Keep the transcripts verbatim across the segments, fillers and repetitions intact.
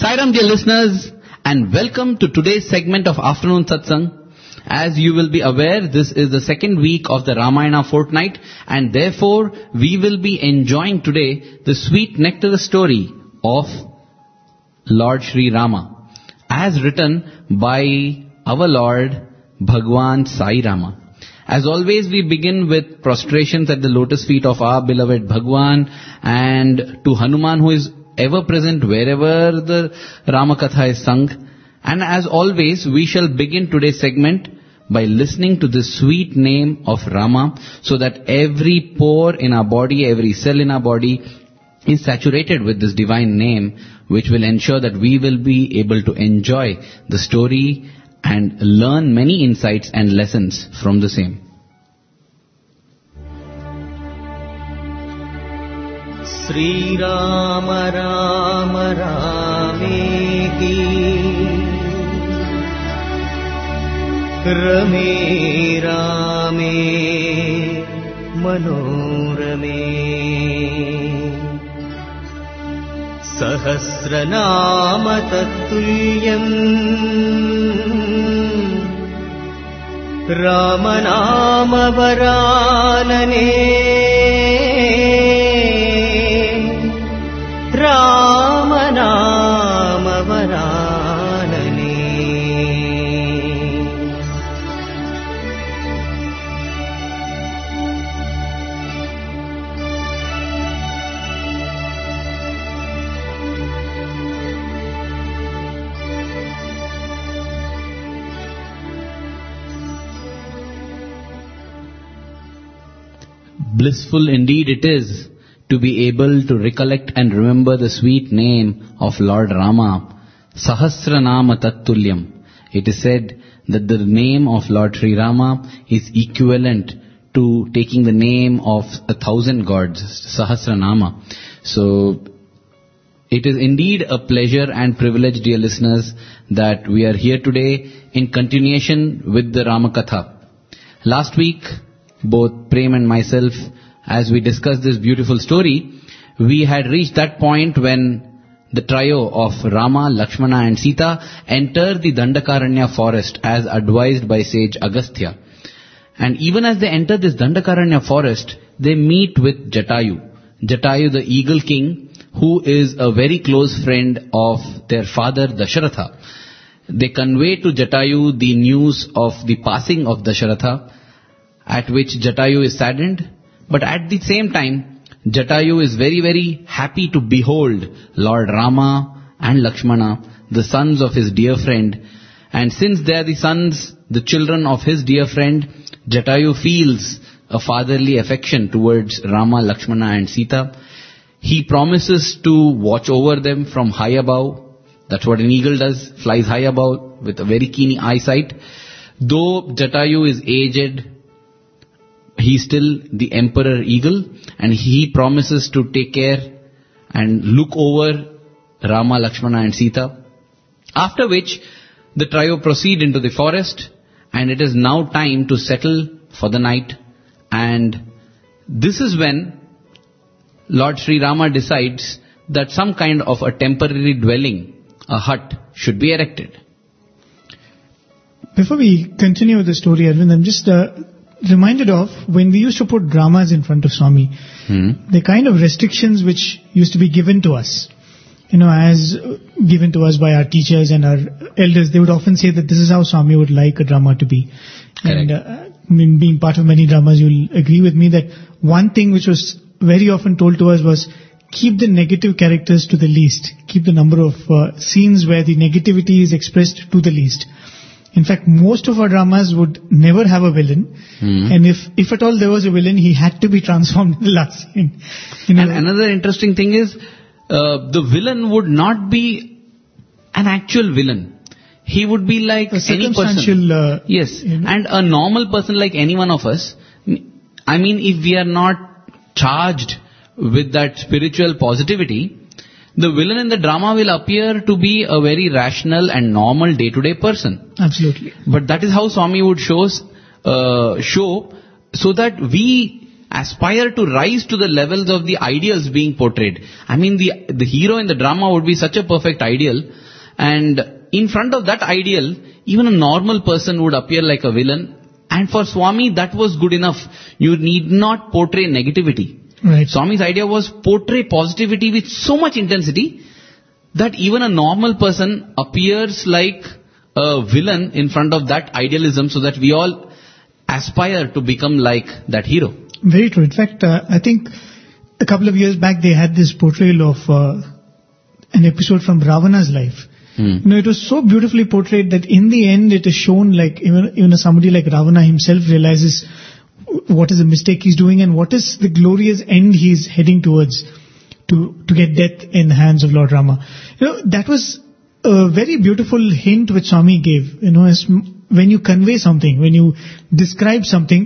Sairam, dear listeners, and welcome to today's segment of Afternoon Satsang. As you will be aware, this is the second week of the Ramayana fortnight, and therefore we will be enjoying today the sweet nectar story of Lord Sri Rama, as written by our Lord Bhagwan Sai Rama. As always, we begin with prostrations at the lotus feet of our beloved Bhagwan, and to Hanuman, who is ever present wherever the Rama Katha is sung. And as always, we shall begin today's segment by listening to the sweet name of Rama, so that every pore in our body, every cell in our body is saturated with this divine name, which will ensure that we will be able to enjoy the story and learn many insights and lessons from the same. Sri Rama Rama Rameti Rame Rame Manorame Sahasranama Tattuliyam Ramanama Varanane Ramanama Varanane. Blissful indeed it is to be able to recollect and remember the sweet name of Lord Rama, Sahasranama Tattulyam. It is said that the name of Lord Sri Rama is equivalent to taking the name of a thousand gods, Sahasranama. So, it is indeed a pleasure and privilege, dear listeners, that we are here today in continuation with the Rama Katha. Last week, both Prem and myself, as we discussed this beautiful story, we had reached that point when the trio of Rama, Lakshmana and Sita enter the Dandakaranya forest as advised by sage Agastya. And even as they enter this Dandakaranya forest, they meet with Jatayu. Jatayu, the eagle king, who is a very close friend of their father Dasharatha. They convey to Jatayu the news of the passing of Dasharatha, at which Jatayu is saddened. But at the same time, Jatayu is very, very happy to behold Lord Rama and Lakshmana, the sons of his dear friend. And since they are the sons, the children of his dear friend, Jatayu feels a fatherly affection towards Rama, Lakshmana and Sita. He promises to watch over them from high above. That's what an eagle does, flies high above with a very keen eyesight. Though Jatayu is aged, he is still the emperor eagle, and he promises to take care and look over Rama, Lakshmana and Sita. After which, the trio proceed into the forest, and it is now time to settle for the night. And this is when Lord Sri Rama decides that some kind of a temporary dwelling, a hut, should be erected. Before we continue with the story, Arvind, I'm just uh, reminded of when we used to put dramas in front of Swami, hmm. the kind of restrictions which used to be given to us, you know, as given to us by our teachers and our elders. They would often say that this is how Swami would like a drama to be. Correct. And uh, I mean, being part of many dramas, you'll agree with me that one thing which was very often told to us was, keep the negative characters to the least. Keep the number of uh, scenes where the negativity is expressed to the least. In fact, most of our dramas would never have a villain. Mm-hmm. And if, if at all there was a villain, he had to be transformed in the last scene. You know, and another interesting thing is, uh, the villain would not be an actual villain. He would be like a any person. Uh, yes. You know? And a normal person like any one of us. I mean, if we are not charged with that spiritual positivity, the villain in the drama will appear to be a very rational and normal day-to-day person. Absolutely. But that is how Swami would shows, uh, show, so that we aspire to rise to the levels of the ideals being portrayed. I mean, the, the hero in the drama would be such a perfect ideal, and in front of that ideal, even a normal person would appear like a villain. And for Swami, that was good enough. You need not portray negativity. Right. Swami's idea was portray positivity with so much intensity that even a normal person appears like a villain in front of that idealism, so that we all aspire to become like that hero. Very true. In fact, uh, I think a couple of years back they had this portrayal of uh, an episode from Ravana's life. Hmm. You know, it was so beautifully portrayed that in the end it is shown like even, even somebody like Ravana himself realizes what is the mistake he's doing and what is the glorious end he's heading towards to, to get death in the hands of Lord Rama. You know, that was a very beautiful hint which Swami gave. You know, as when you convey something, when you describe something,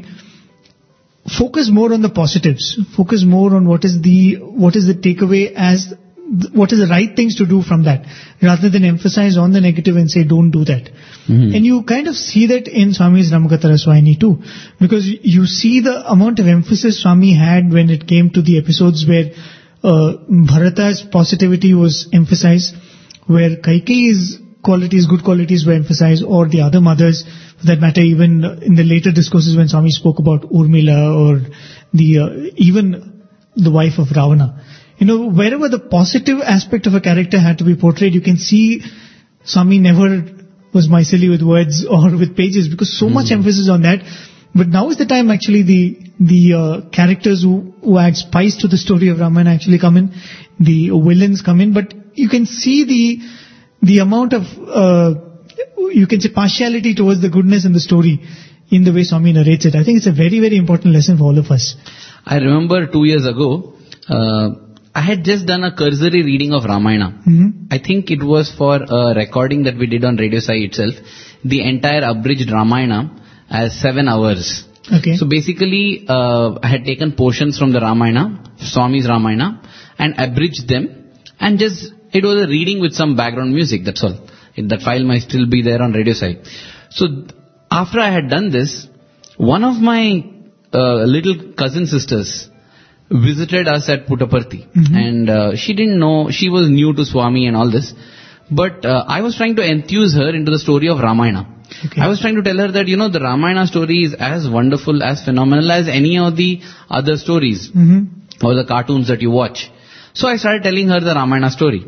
focus more on the positives. Focus more on what is the, what is the takeaway as what is the right things to do from that, rather than emphasize on the negative and say don't do that. Mm-hmm. And you kind of see that in Swami's Ramakatha Raswayini too, because you see the amount of emphasis Swami had when it came to the episodes where uh, Bharata's positivity was emphasized, where Kaikeyi's qualities, good qualities were emphasized, or the other mothers, for that matter, even in the later discourses when Swami spoke about Urmila or the uh, even the wife of Ravana. You know, wherever the positive aspect of a character had to be portrayed, you can see Swami never was miserly with words or with pages, because so mm-hmm. much emphasis on that. But now is the time actually the the uh, characters who, who add spice to the story of Ramayana actually come in, the villains come in, but you can see the the amount of, uh, you can say partiality towards the goodness in the story in the way Swami narrates it. I think it's a very, very important lesson for all of us. I remember two years ago, uh, I had just done a cursory reading of Ramayana. Mm-hmm. I think it was for a recording that we did on Radio Sai itself. The entire abridged Ramayana as seven hours. Okay. So basically, uh, I had taken portions from the Ramayana, Swami's Ramayana, and abridged them. And just, it was a reading with some background music, that's all. It, that file might still be there on Radio Sai. So after I had done this, one of my uh, little cousin sisters visited us at Puttaparthi, mm-hmm. and uh, she didn't know, she was new to Swami and all this, but uh, I was trying to enthuse her into the story of Ramayana. Okay. I was trying to tell her that, you know, the Ramayana story is as wonderful, as phenomenal as any of the other stories, mm-hmm. or the cartoons that you watch. So I started telling her the Ramayana story.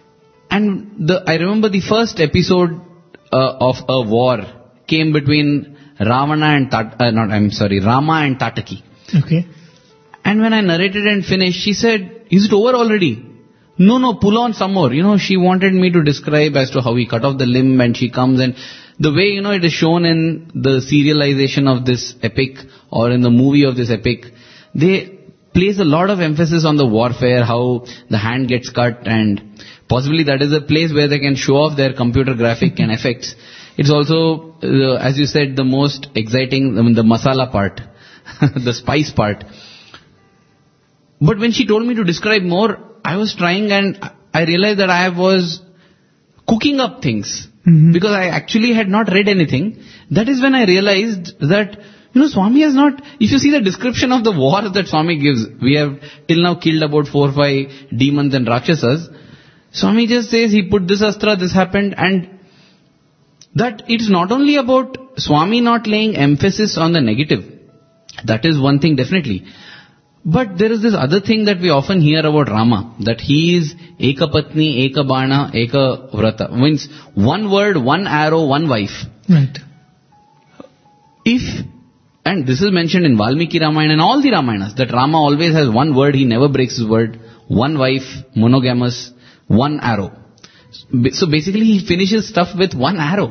And the, I remember the first episode uh, of a war came between Ravana and Tat, uh, not, I'm sorry, Rama and Tataki. Okay. And when I narrated and finished, she said, is it over already? No, no, pull on some more. You know, she wanted me to describe as to how he cut off the limb and she comes, and the way, you know, it is shown in the serialization of this epic or in the movie of this epic, they place a lot of emphasis on the warfare, how the hand gets cut, and possibly that is a place where they can show off their computer graphic and effects. It's also, uh, as you said, the most exciting, I mean, the masala part, the spice part. But when she told me to describe more, I was trying and I realized that I was cooking up things. Mm-hmm. Because I actually had not read anything. That is when I realized that, you know, Swami has not, if you see the description of the war that Swami gives, we have till now killed about four or five demons and Rakshasas. Swami just says he put this astra, this happened, and that it's not only about Swami not laying emphasis on the negative. That is one thing definitely. But there is this other thing that we often hear about Rama, that he is Eka Patni, Eka Bana, Eka Vrata. Means one word, one arrow, one wife. Right. If, and this is mentioned in Valmiki Ramayana and all the Ramayanas, that Rama always has one word, he never breaks his word, one wife, monogamous, one arrow. So basically he finishes stuff with one arrow.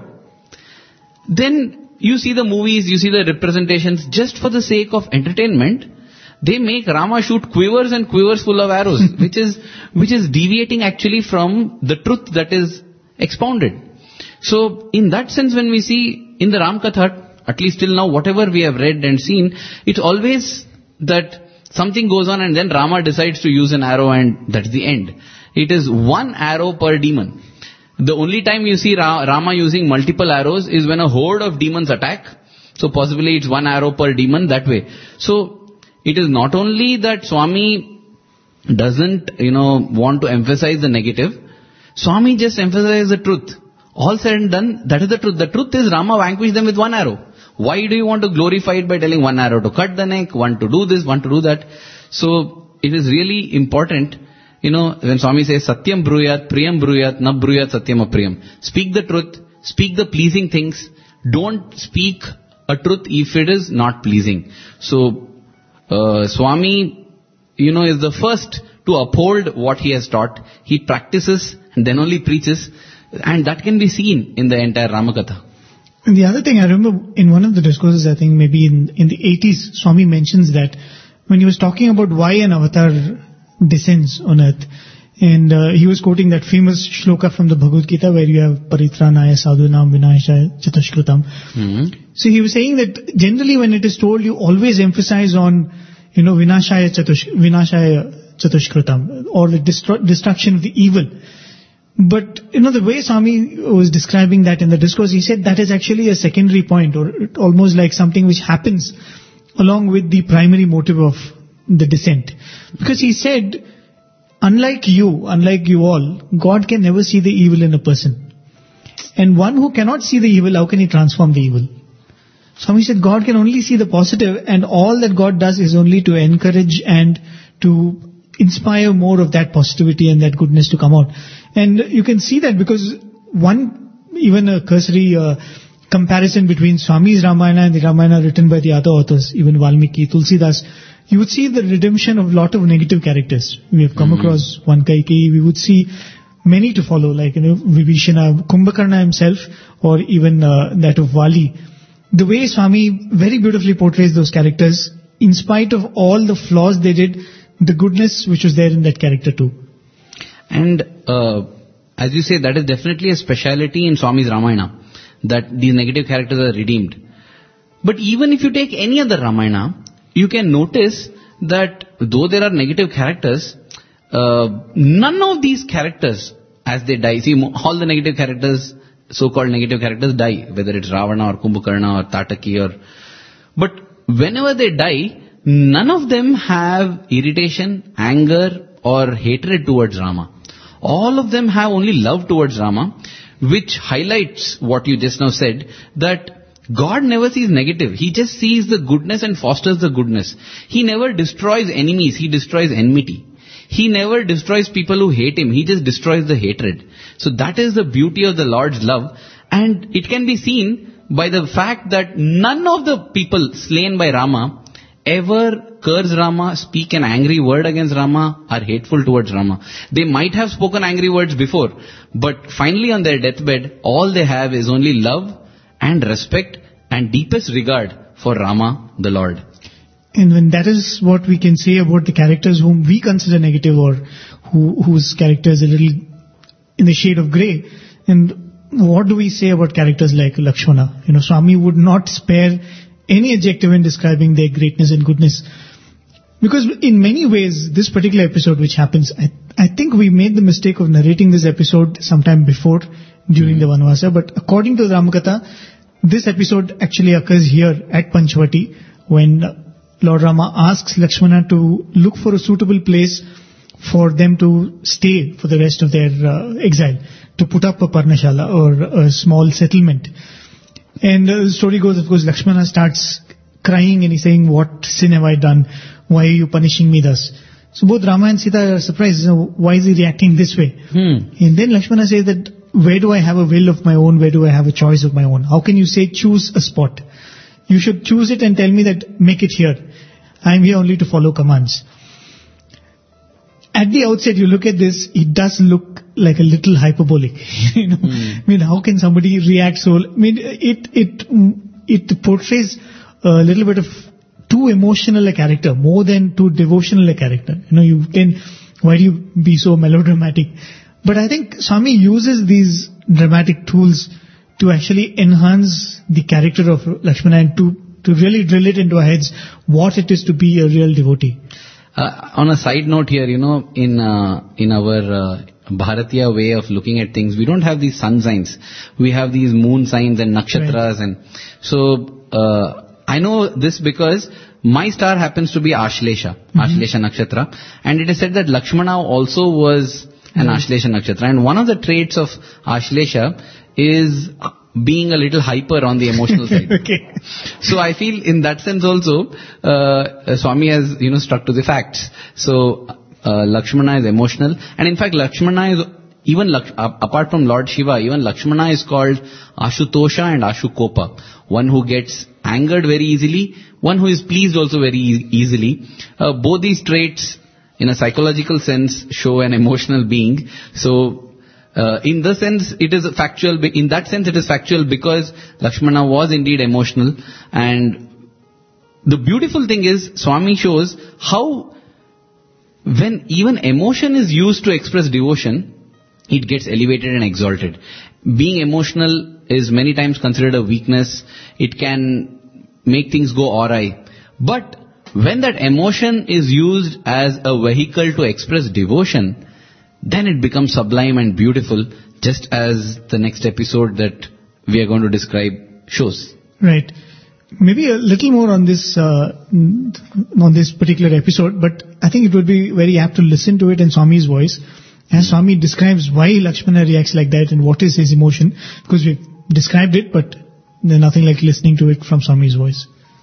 Then you see the movies, you see the representations, just for the sake of entertainment, they make Rama shoot quivers and quivers full of arrows, which is which is deviating actually from the truth that is expounded. So in that sense, when we see in the Ramakatha, at least till now, whatever we have read and seen, it's always that something goes on and then Rama decides to use an arrow and that's the end. It is one arrow per demon. The only time you see Ra- Rama using multiple arrows is when a horde of demons attack. So possibly it's one arrow per demon that way. So it is not only that Swami doesn't, you know, want to emphasize the negative. Swami just emphasizes the truth. All said and done, that is the truth. The truth is Rama vanquished them with one arrow. Why do you want to glorify it by telling one arrow to cut the neck, one to do this, one to do that? So it is really important, you know, when Swami says Satyam Bruyat, Priyam Bruyat, Na Bruyat Satyam Apriyam. Speak the truth, speak the pleasing things. Don't speak a truth if it is not pleasing. So uh, Swami, you know, is the first to uphold what he has taught. He practices and then only preaches. And that can be seen in the entire Ramakatha. And the other thing, I remember in one of the discourses, I think maybe in, in the eighties, Swami mentions that when he was talking about why an avatar descends on earth, and uh, he was quoting that famous shloka from the Bhagavad Gita where you have Paritranaya Sadhunam Vinashaya Chatushkritam. Mm-hmm. So he was saying that generally when it is told, you always emphasize on, you know, Vinashaya Chatush, Vinashaya Chatushkritam, or the destru- destruction of the evil. But, you know, the way Swami was describing that in the discourse, he said that is actually a secondary point, or almost like something which happens along with the primary motive of the descent. Because he said, unlike you, unlike you all, God can never see the evil in a person. And one who cannot see the evil, how can he transform the evil? Swami said God can only see the positive, and all that God does is only to encourage and to inspire more of that positivity and that goodness to come out. And you can see that because one, even a cursory uh, comparison between Swami's Ramayana and the Ramayana written by the other authors, even Valmiki, Tulsidas, you would see the redemption of a lot of negative characters. We have come mm-hmm. across one Kaikeyi, we would see many to follow, like, you know, Vibhishana, Kumbhakarna himself, or even uh, that of Vali. The way Swami very beautifully portrays those characters, in spite of all the flaws they did, the goodness which was there in that character too. And uh, as you say, that is definitely a speciality in Swami's Ramayana, that these negative characters are redeemed. But even if you take any other Ramayana, you can notice that though there are negative characters, uh, none of these characters, as they die, see, all the negative characters, so-called negative characters die, whether it's Ravana or Kumbhakarna or Tataki or... But whenever they die, none of them have irritation, anger or hatred towards Rama. All of them have only love towards Rama, which highlights what you just now said, that God never sees negative. He just sees the goodness and fosters the goodness. He never destroys enemies. He destroys enmity. He never destroys people who hate him. He just destroys the hatred. So that is the beauty of the Lord's love. And it can be seen by the fact that none of the people slain by Rama ever curse Rama, speak an angry word against Rama, are hateful towards Rama. They might have spoken angry words before, but finally on their deathbed, all they have is only love and respect and deepest regard for Rama, the Lord. And when that is what we can say about the characters whom we consider negative, or who, whose character is a little in the shade of grey, and what do we say about characters like Lakshmana? You know, Swami would not spare any adjective in describing their greatness and goodness. Because in many ways, this particular episode which happens, I, I think we made the mistake of narrating this episode sometime before, during the Vanvasa, but according to the Ramakatha, this episode actually occurs here at Panchavati, when Lord Rama asks Lakshmana to look for a suitable place for them to stay for the rest of their uh, exile, to put up a Parnashala or a small settlement. And uh, the story goes, of course, Lakshmana starts crying and he's saying, what sin have I done? Why are you punishing me thus? So both Rama and Sita are surprised. You know, why is he reacting this way? Hmm. And then Lakshmana says that, where do I have a will of my own? Where do I have a choice of my own? How can you say choose a spot? You should choose it and tell me that make it here. I am here only to follow commands. At the outset, you look at this, it does look like a little hyperbolic. you know, mm. I mean, how can somebody react so? I mean, it it it portrays a little bit of too emotional a character, more than too devotional a character. You know, you can, why do you be so melodramatic? But I think Swami uses these dramatic tools to actually enhance the character of Lakshmana and to to really drill it into our heads what it is to be a real devotee. Uh, on a side note here, you know, in uh, in our uh, Bharatiya way of looking at things, we don't have these sun signs. We have these moon signs and nakshatras, right. And so uh, I know this because my star happens to be Ashlesha, mm-hmm. Ashlesha Nakshatra, and it is said that Lakshmana also was an mm-hmm. Ashlesha Nakshatra, and one of the traits of Ashlesha is being a little hyper on the emotional side. Okay. So I feel in that sense also, uh, Swami has, you know, stuck to the facts. So, uh, Lakshmana is emotional, and in fact Lakshmana is, even Laksh- apart from Lord Shiva, even Lakshmana is called Ashutosha and Ashukopa. One who gets angered very easily, one who is pleased also very e- easily. Uh, both these traits, in a psychological sense, show an emotional being. So, Uh, in the sense, it is factual, in that sense it is factual because Lakshmana was indeed emotional, and the beautiful thing is, Swami shows how when even emotion is used to express devotion, it gets elevated and exalted. Being emotional is many times considered a weakness, it can make things go awry, but when that emotion is used as a vehicle to express devotion, then it becomes sublime and beautiful, just as the next episode that we are going to describe shows. Right. Maybe a little more on this uh, on this particular episode, but I think it would be very apt to listen to it in Swami's voice, as Swami describes why Lakshmana reacts like that and what is his emotion, because we've described it, but there's nothing like listening to it from Swami's voice.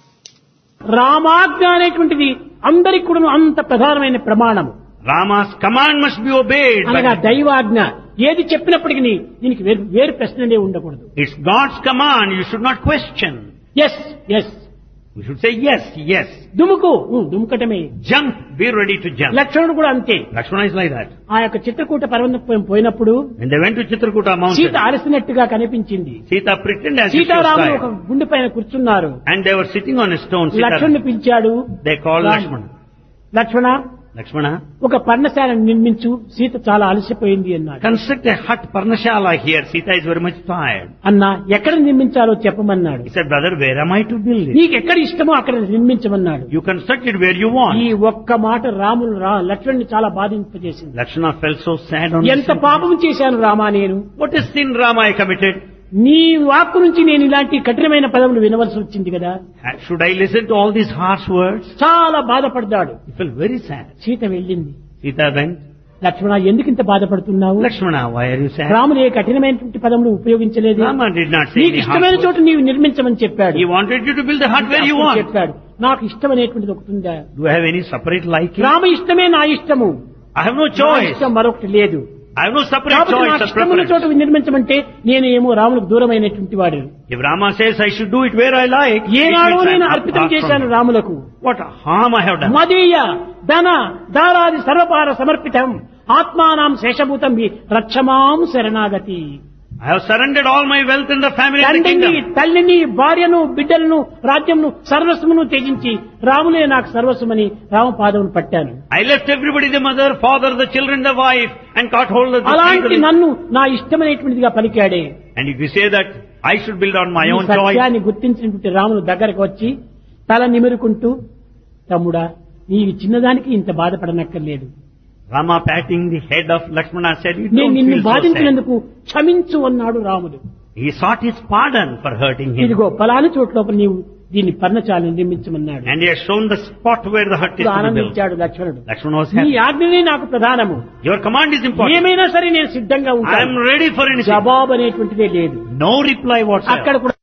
రామాజ్ఞ అనేటువంటిది అందరికి కూడా అంత ప్రధానమైన ప్రమాణము. Rama's command must be obeyed. అనగా దైవాజ్ఞ ఏది చెప్పినప్పటికీ దీనికి వేరు వేరు ప్రశ్నలే ఉండకూడదు. It's God's command, you should not question. Yes yes We should say yes, yes. దుముకు దుముకటమే. Jump, be ready to jump. లక్ష్మణుడు కూడా అంతే. Lakshmana is like that. ఆ యొక్క చిత్రకూట పర్వతం పోయినప్పుడు When they went to Chitrakuta mountain, Sita అలసినట్టుగా కనిపించింది. Sita pretended as if she was సీతారాములు ఒక tired. గుండె పైన కూర్చున్నారు. And they were sitting on a stone. లక్ష్మణుని పిలిచాడు. They called Lakshmana. Lakshmana, Lakshmana, ఒక పర్ణశాలను నిర్మించు, సీత చాలా అలసిపోయింది అన్నాడు. construct a hut Parnashala here. Sita is very much tired. అన్నా, ఎక్కడ నిర్మించాలో చెప్పమన్నాడు. He said, brother, where am I to build it? నీకు ఎక్కడ ఇష్టమో అక్కడ నిర్మించమన్నాడు. You construct it where you want. ఈ ఒక్క మాట రాములు రా లక్ష్మణుని చాలా బాధింపజేసింది. Lakshmana felt so sad on ఎంత this. పాపం చేశాను రామా నేను. What is sin, Rama, I committed? నీ వాక్కు నుంచి నేను ఇలాంటి కఠినమైన పదములు వినవలసి వచ్చింది కదా. Should I listen to all these harsh words? చాలా బాధపడ్డాడు. He felt very sad. Sita వెళ్ళింది. Sita went. లక్ష్మణ, ఎందుకు ఇంత బాధపడుతున్నావు? Lakshmana, why are you sad? రాముడు ఏ కఠినమైనటువంటి పదములు ఉపయోగించలేదు. Rama did not say నీకు any harsh ఇష్టమైన words. చోట నీవు నిర్మించమని చెప్పాడు. He wanted you to build the hut where you అప్పుడు want. చెప్పాడు, నాకు ఇష్టమనేటువంటిది ఒకటి ఉందా? Do I have any separate liking? Rama ఇష్టమే నా ఇష్టము. I have no నా choice. ఇష్టం మరొకటి లేదు. I have no separate కాబట్టి choice నాకు or ఇష్టమైన చోట preference. నిర్మించమంటే నేను ఏమో రాములకు దూరమైనటువంటి వాడు. If Rama says I should do it where I like, it ఏనాడో means నేను I'm అర్పితం apart from చేశాను him. రాములకు. What harm I have done? మదీయ ధన దారాది సర్వపార సమర్పితం ఆత్మానాం శేషభూతం వి రక్షమాం శరణాగతి. I have surrendered all my wealth in the family and the తండ్రిని, kingdom. తల్లిని, భార్యను, బిడ్డలను, రాజ్యంను, సర్వస్వమును త్యజించి రాములే నాకు సర్వస్వమని రామపాదమును పట్టాను. I left everybody, the mother, father, the children, the wife, and caught hold of the అలాంటి freedom. నన్ను నా ఇష్టమైనటువంటిదిగా పలికాడే. And if you say that I should build on my ఈ own choice, సత్యాన్ని గుర్తించినటువంటి రాములు దగ్గరకు వచ్చి తల నిమురుకుంటూ, తమ్ముడా, నీవి చిన్నదానికి ఇంత బాధపడనక్కర్లేదు. Rama patting the head of Lakshmana said, you నేను don't నిన్ను feel so sad. బాధించినందుకు క్షమించు అన్నాడు రాముడు. He sought his pardon for hurting him. ఇదిగో పలాని చోట్లోపల నీవు దీన్ని పర్ణశాలను నిర్మించమన్నాడు. And he has shown the spot where the hut is to be built. ఆనందించాడు లక్ష్మణుడు. Lakshmana was నీ happy. ఆజ్ఞనే నాకు ప్రధానము. Your command is important. ఏమైనా సరే నేను సిద్ధంగా I am ఉంటాను. ready for anything. జవాబు అనేటువంటిదే లేదు. No reply whatsoever. అక్కడ కూడా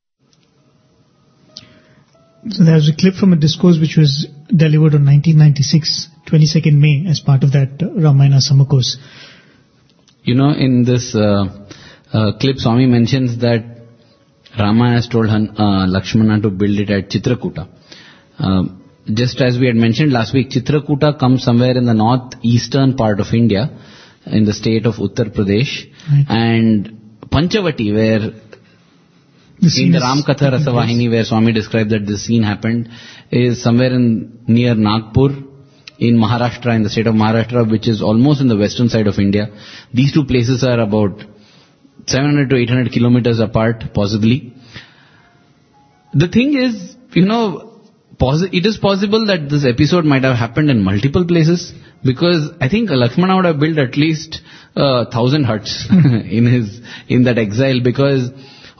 So there was a clip from a discourse which was delivered on nineteen ninety-six, twenty-second May, as part of that uh, Ramayana Summer course. You know, in this uh, uh, clip, Swami mentions that Rama has told Han, uh, Lakshmana to build it at Chitrakuta. Uh, just as we had mentioned last week, Chitrakuta comes somewhere in the northeastern part of India, in the state of Uttar Pradesh, Right. and Panchavati, where The in scene the is Ramkatha taking Rasavahini, where Swami described that this scene happened, is somewhere in near Nagpur in Maharashtra, in the state of Maharashtra, which is almost in the western side of India. These two places are about seven hundred to eight hundred kilometers apart, possibly. The thing is, you know, possi- it is possible that this episode might have happened in multiple places, because I think Lakshmana would have built at least a uh, thousand huts in his in that exile, because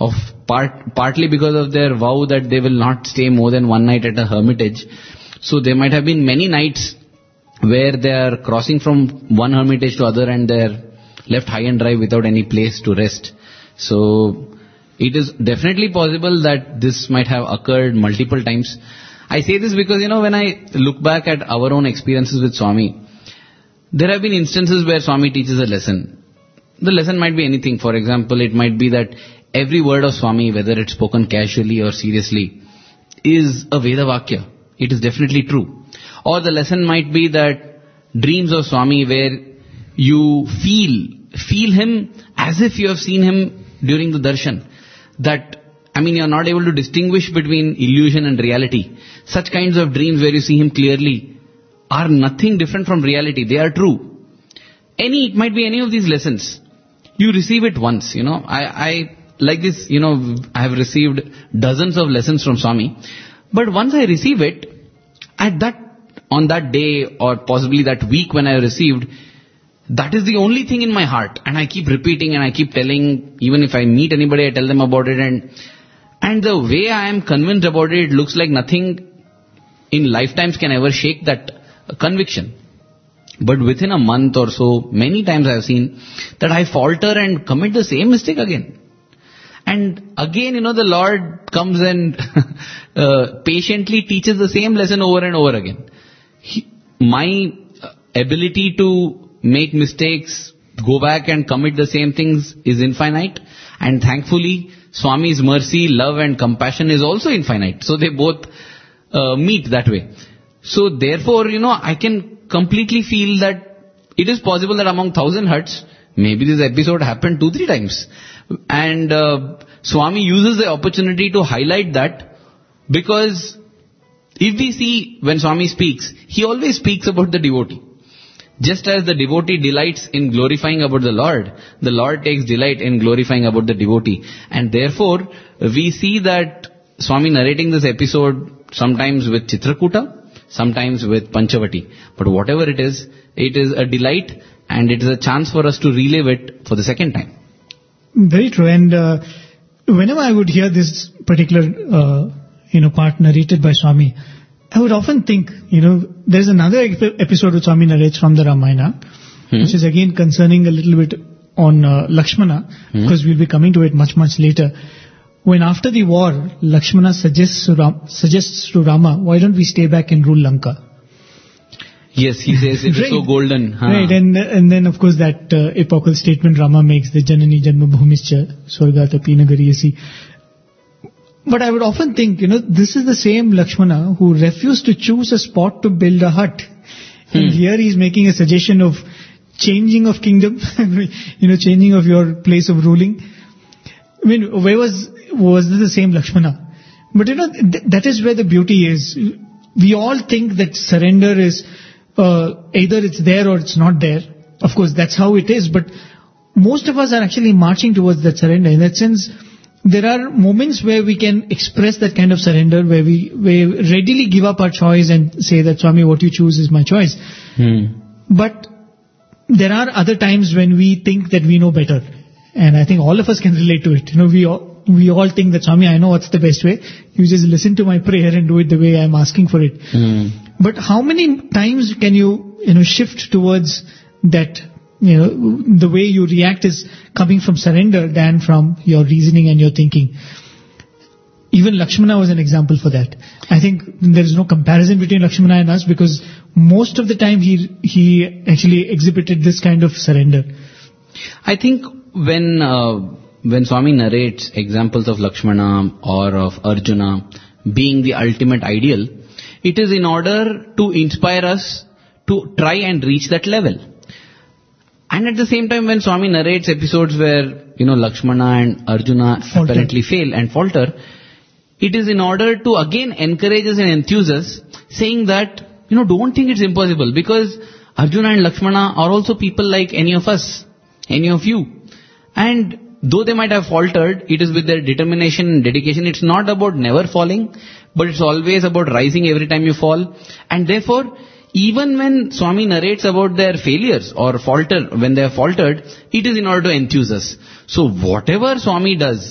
of part, partly because of their vow that they will not stay more than one night at a hermitage. So there might have been many nights where they are crossing from one hermitage to other and they are left high and dry without any place to rest. So it is definitely possible that this might have occurred multiple times. I say this because, you know, when I look back at our own experiences with Swami, there have been instances where Swami teaches a lesson. The lesson might be anything. For example, it might be that every word of Swami, whether it's spoken casually or seriously, is a Veda Vakya. It is definitely true. Or the lesson might be that dreams of Swami where you feel, feel him as if you have seen him during the darshan. That, I mean, you're not able to distinguish between illusion and reality. Such kinds of dreams where you see him clearly are nothing different from reality. They are true. Any, it might be any of these lessons. You receive it once, you know. I, I, like this, you know, I have received dozens of lessons from Swami. But once I receive it, at that, on that day or possibly that week when I received, that is the only thing in my heart. And I keep repeating and I keep telling, even if I meet anybody, I tell them about it. And, and the way I am convinced about it, it looks like nothing in lifetimes can ever shake that conviction. But within a month or so, many times I have seen that I falter and commit the same mistake again. And again, you know, the Lord comes and uh, patiently teaches the same lesson over and over again. He, my ability to make mistakes, go back and commit the same things is infinite. And thankfully, Swami's mercy, love and compassion is also infinite. So they both uh, meet that way. So therefore, you know, I can completely feel that it is possible that among thousand huts, maybe this episode happened two, three times. And uh, Swami uses the opportunity to highlight that, because if we see when Swami speaks, he always speaks about the devotee. Just as the devotee delights in glorifying about the Lord, the Lord takes delight in glorifying about the devotee. And therefore, we see that Swami narrating this episode sometimes with Chitrakuta, sometimes with Panchavati. But whatever it is, it is a delight and it is a chance for us to relive it for the second time. Very true. And uh, whenever I would hear this particular, uh, you know, part narrated by Swami, I would often think, you know, there's another ep- episode which Swami narrates from the Ramayana, hmm. which is again concerning a little bit on uh, Lakshmana, hmm. because we'll be coming to it much, much later. When after the war, Lakshmana suggests to, Ram, suggests to Rama, why don't we stay back and rule Lanka? Yes, he says it is right. So golden. Huh. Right, and and then of course that uh, epochal statement Rama makes, the Janani Janma Bhumischa Swargatapi Nagariyasi. But I would often think, you know, this is the same Lakshmana who refused to choose a spot to build a hut. Hmm. And here he is making a suggestion of changing of kingdom, you know, changing of your place of ruling. I mean, where was, was this the same Lakshmana? But you know, th- that is where the beauty is. We all think that surrender is, uh, either it's there or it's not there. Of course, that's how it is. But most of us are actually marching towards that surrender. In that sense, there are moments where we can express that kind of surrender, where we, we readily give up our choice and say that, Swami, what you choose is my choice. Hmm. But there are other times when we think that we know better. And I think all of us can relate to it. You know, we all, we all think that, Swami, I know what's the best way. You just listen to my prayer and do it the way I'm asking for it. Hmm. But how many times can you, you know, shift towards that, you know, the way you react is coming from surrender than from your reasoning and your thinking. Even Lakshmana was an example for that. I think there is no comparison between Lakshmana and us, because most of the time he he actually exhibited this kind of surrender. I think when uh, when Swami narrates examples of Lakshmana or of Arjuna being the ultimate ideal, it is in order to inspire us to try and reach that level. And at the same time, when Swami narrates episodes where, you know, Lakshmana and Arjuna falter. apparently fail and falter, it is in order to again encourage us and enthuse us, saying that, you know, don't think it's impossible, because Arjuna and Lakshmana are also people like any of us, any of you. And though they might have faltered, it is with their determination and dedication. It's not about never falling, but it's always about rising every time you fall. And therefore, even when Swami narrates about their failures or falter, when they have faltered, it is in order to enthuse us. So whatever Swami does,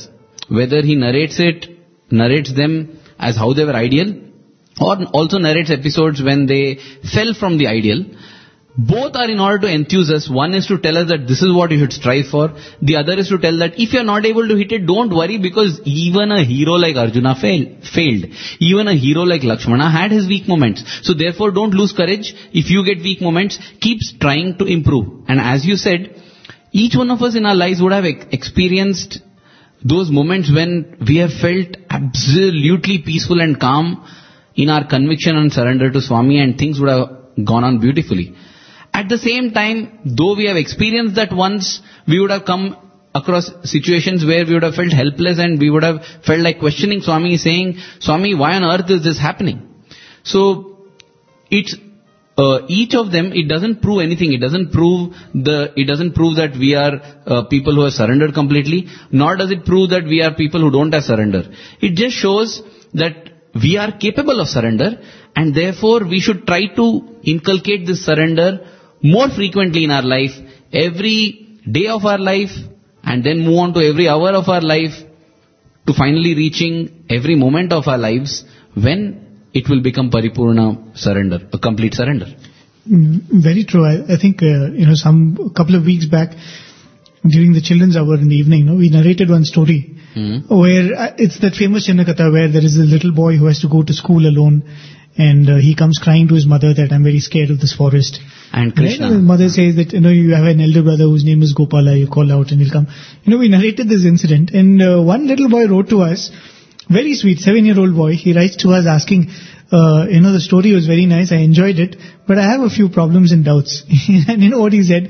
whether he narrates it, narrates them as how they were ideal, or also narrates episodes when they fell from the ideal. Both are in order to enthuse us. One is to tell us that this is what you should strive for. The other is to tell that if you're not able to hit it, don't worry, because even a hero like Arjuna fail, failed. Even a hero like Lakshmana had his weak moments. So therefore don't lose courage. If you get weak moments, keep trying to improve. And as you said, each one of us in our lives would have ex- experienced those moments when we have felt absolutely peaceful and calm in our conviction and surrender to Swami, and things would have gone on beautifully. At the same time, though we have experienced that once, we would have come across situations where we would have felt helpless and we would have felt like questioning Swami, saying, Swami, why on earth is this happening? So, it's, uh, each of them, it doesn't prove anything. It doesn't prove the, it doesn't prove that we are uh, people who have surrendered completely, nor does it prove that we are people who don't have surrender. It just shows that we are capable of surrender, and therefore we should try to inculcate this surrender more frequently in our life, every day of our life, and then move on to every hour of our life, to finally reaching every moment of our lives when it will become paripurna surrender, a complete surrender. Mm, Very true. I, I think, uh, you know, some a couple of weeks back, during the children's hour in the evening, no, we narrated one story Mm. where uh, it's that famous Chinnakatha where there is a little boy who has to go to school alone, and uh, he comes crying to his mother that I'm very scared of this forest. And Krishna. Right? The mother says that, you know, you have an elder brother whose name is Gopala, you call out and he'll come. You know, we narrated this incident, and uh, one little boy wrote to us, very sweet, seven-year-old boy, he writes to us asking, uh, you know, the story was very nice, I enjoyed it, but I have a few problems and doubts. And you know what he said?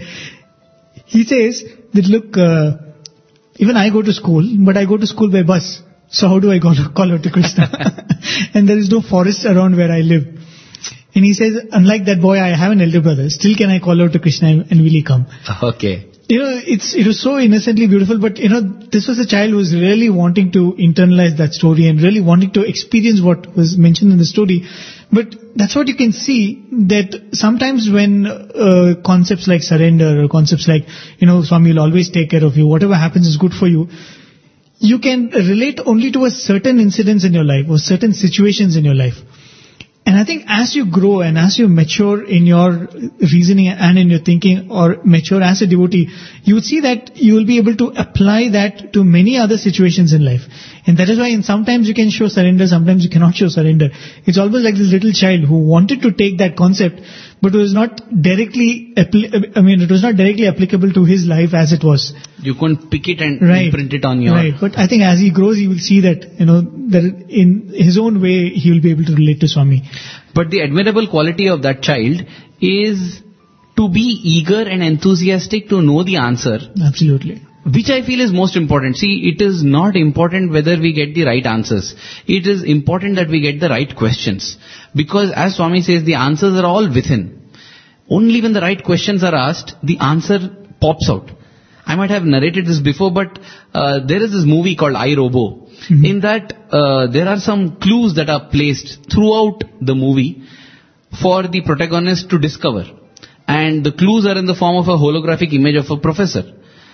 He says that, look, uh, even I go to school, but I go to school by bus. So how do I go to, call out to Krishna? And there is no forest around where I live. And he says, unlike that boy, I have an elder brother. Still can I call out to Krishna and, and will he come? Okay. You know, it's, it was so innocently beautiful, but you know, this was a child who was really wanting to internalize that story and really wanting to experience what was mentioned in the story. But that's what you can see, that sometimes when uh, concepts like surrender or concepts like, you know, Swami will always take care of you, whatever happens is good for you, you can relate only to a certain incidents in your life or certain situations in your life. And I think as you grow and as you mature in your reasoning and in your thinking, or mature as a devotee, you would see that you will be able to apply that to many other situations in life. And that is why in sometimes you can show surrender, sometimes you cannot show surrender. It's almost like this little child who wanted to take that concept, but was not directly, appli- I mean, it was not directly applicable to his life as it was. You couldn't pick it and Right. imprint it on your... Right. But I think as he grows, he will see that, you know, that in his own way, he will be able to relate to Swami. But the admirable quality of that child is to be eager and enthusiastic to know the answer, Absolutely. which I feel is most important. See, it is not important whether we get the right answers. It is important that we get the right questions. Because as Swami says, the answers are all within. Only when the right questions are asked, the answer pops out. I might have narrated this before, but uh, there is this movie called I, Robo. Mm-hmm. In that, uh, there are some clues that are placed throughout the movie for the protagonist to discover. And the clues are in the form of a holographic image of a professor.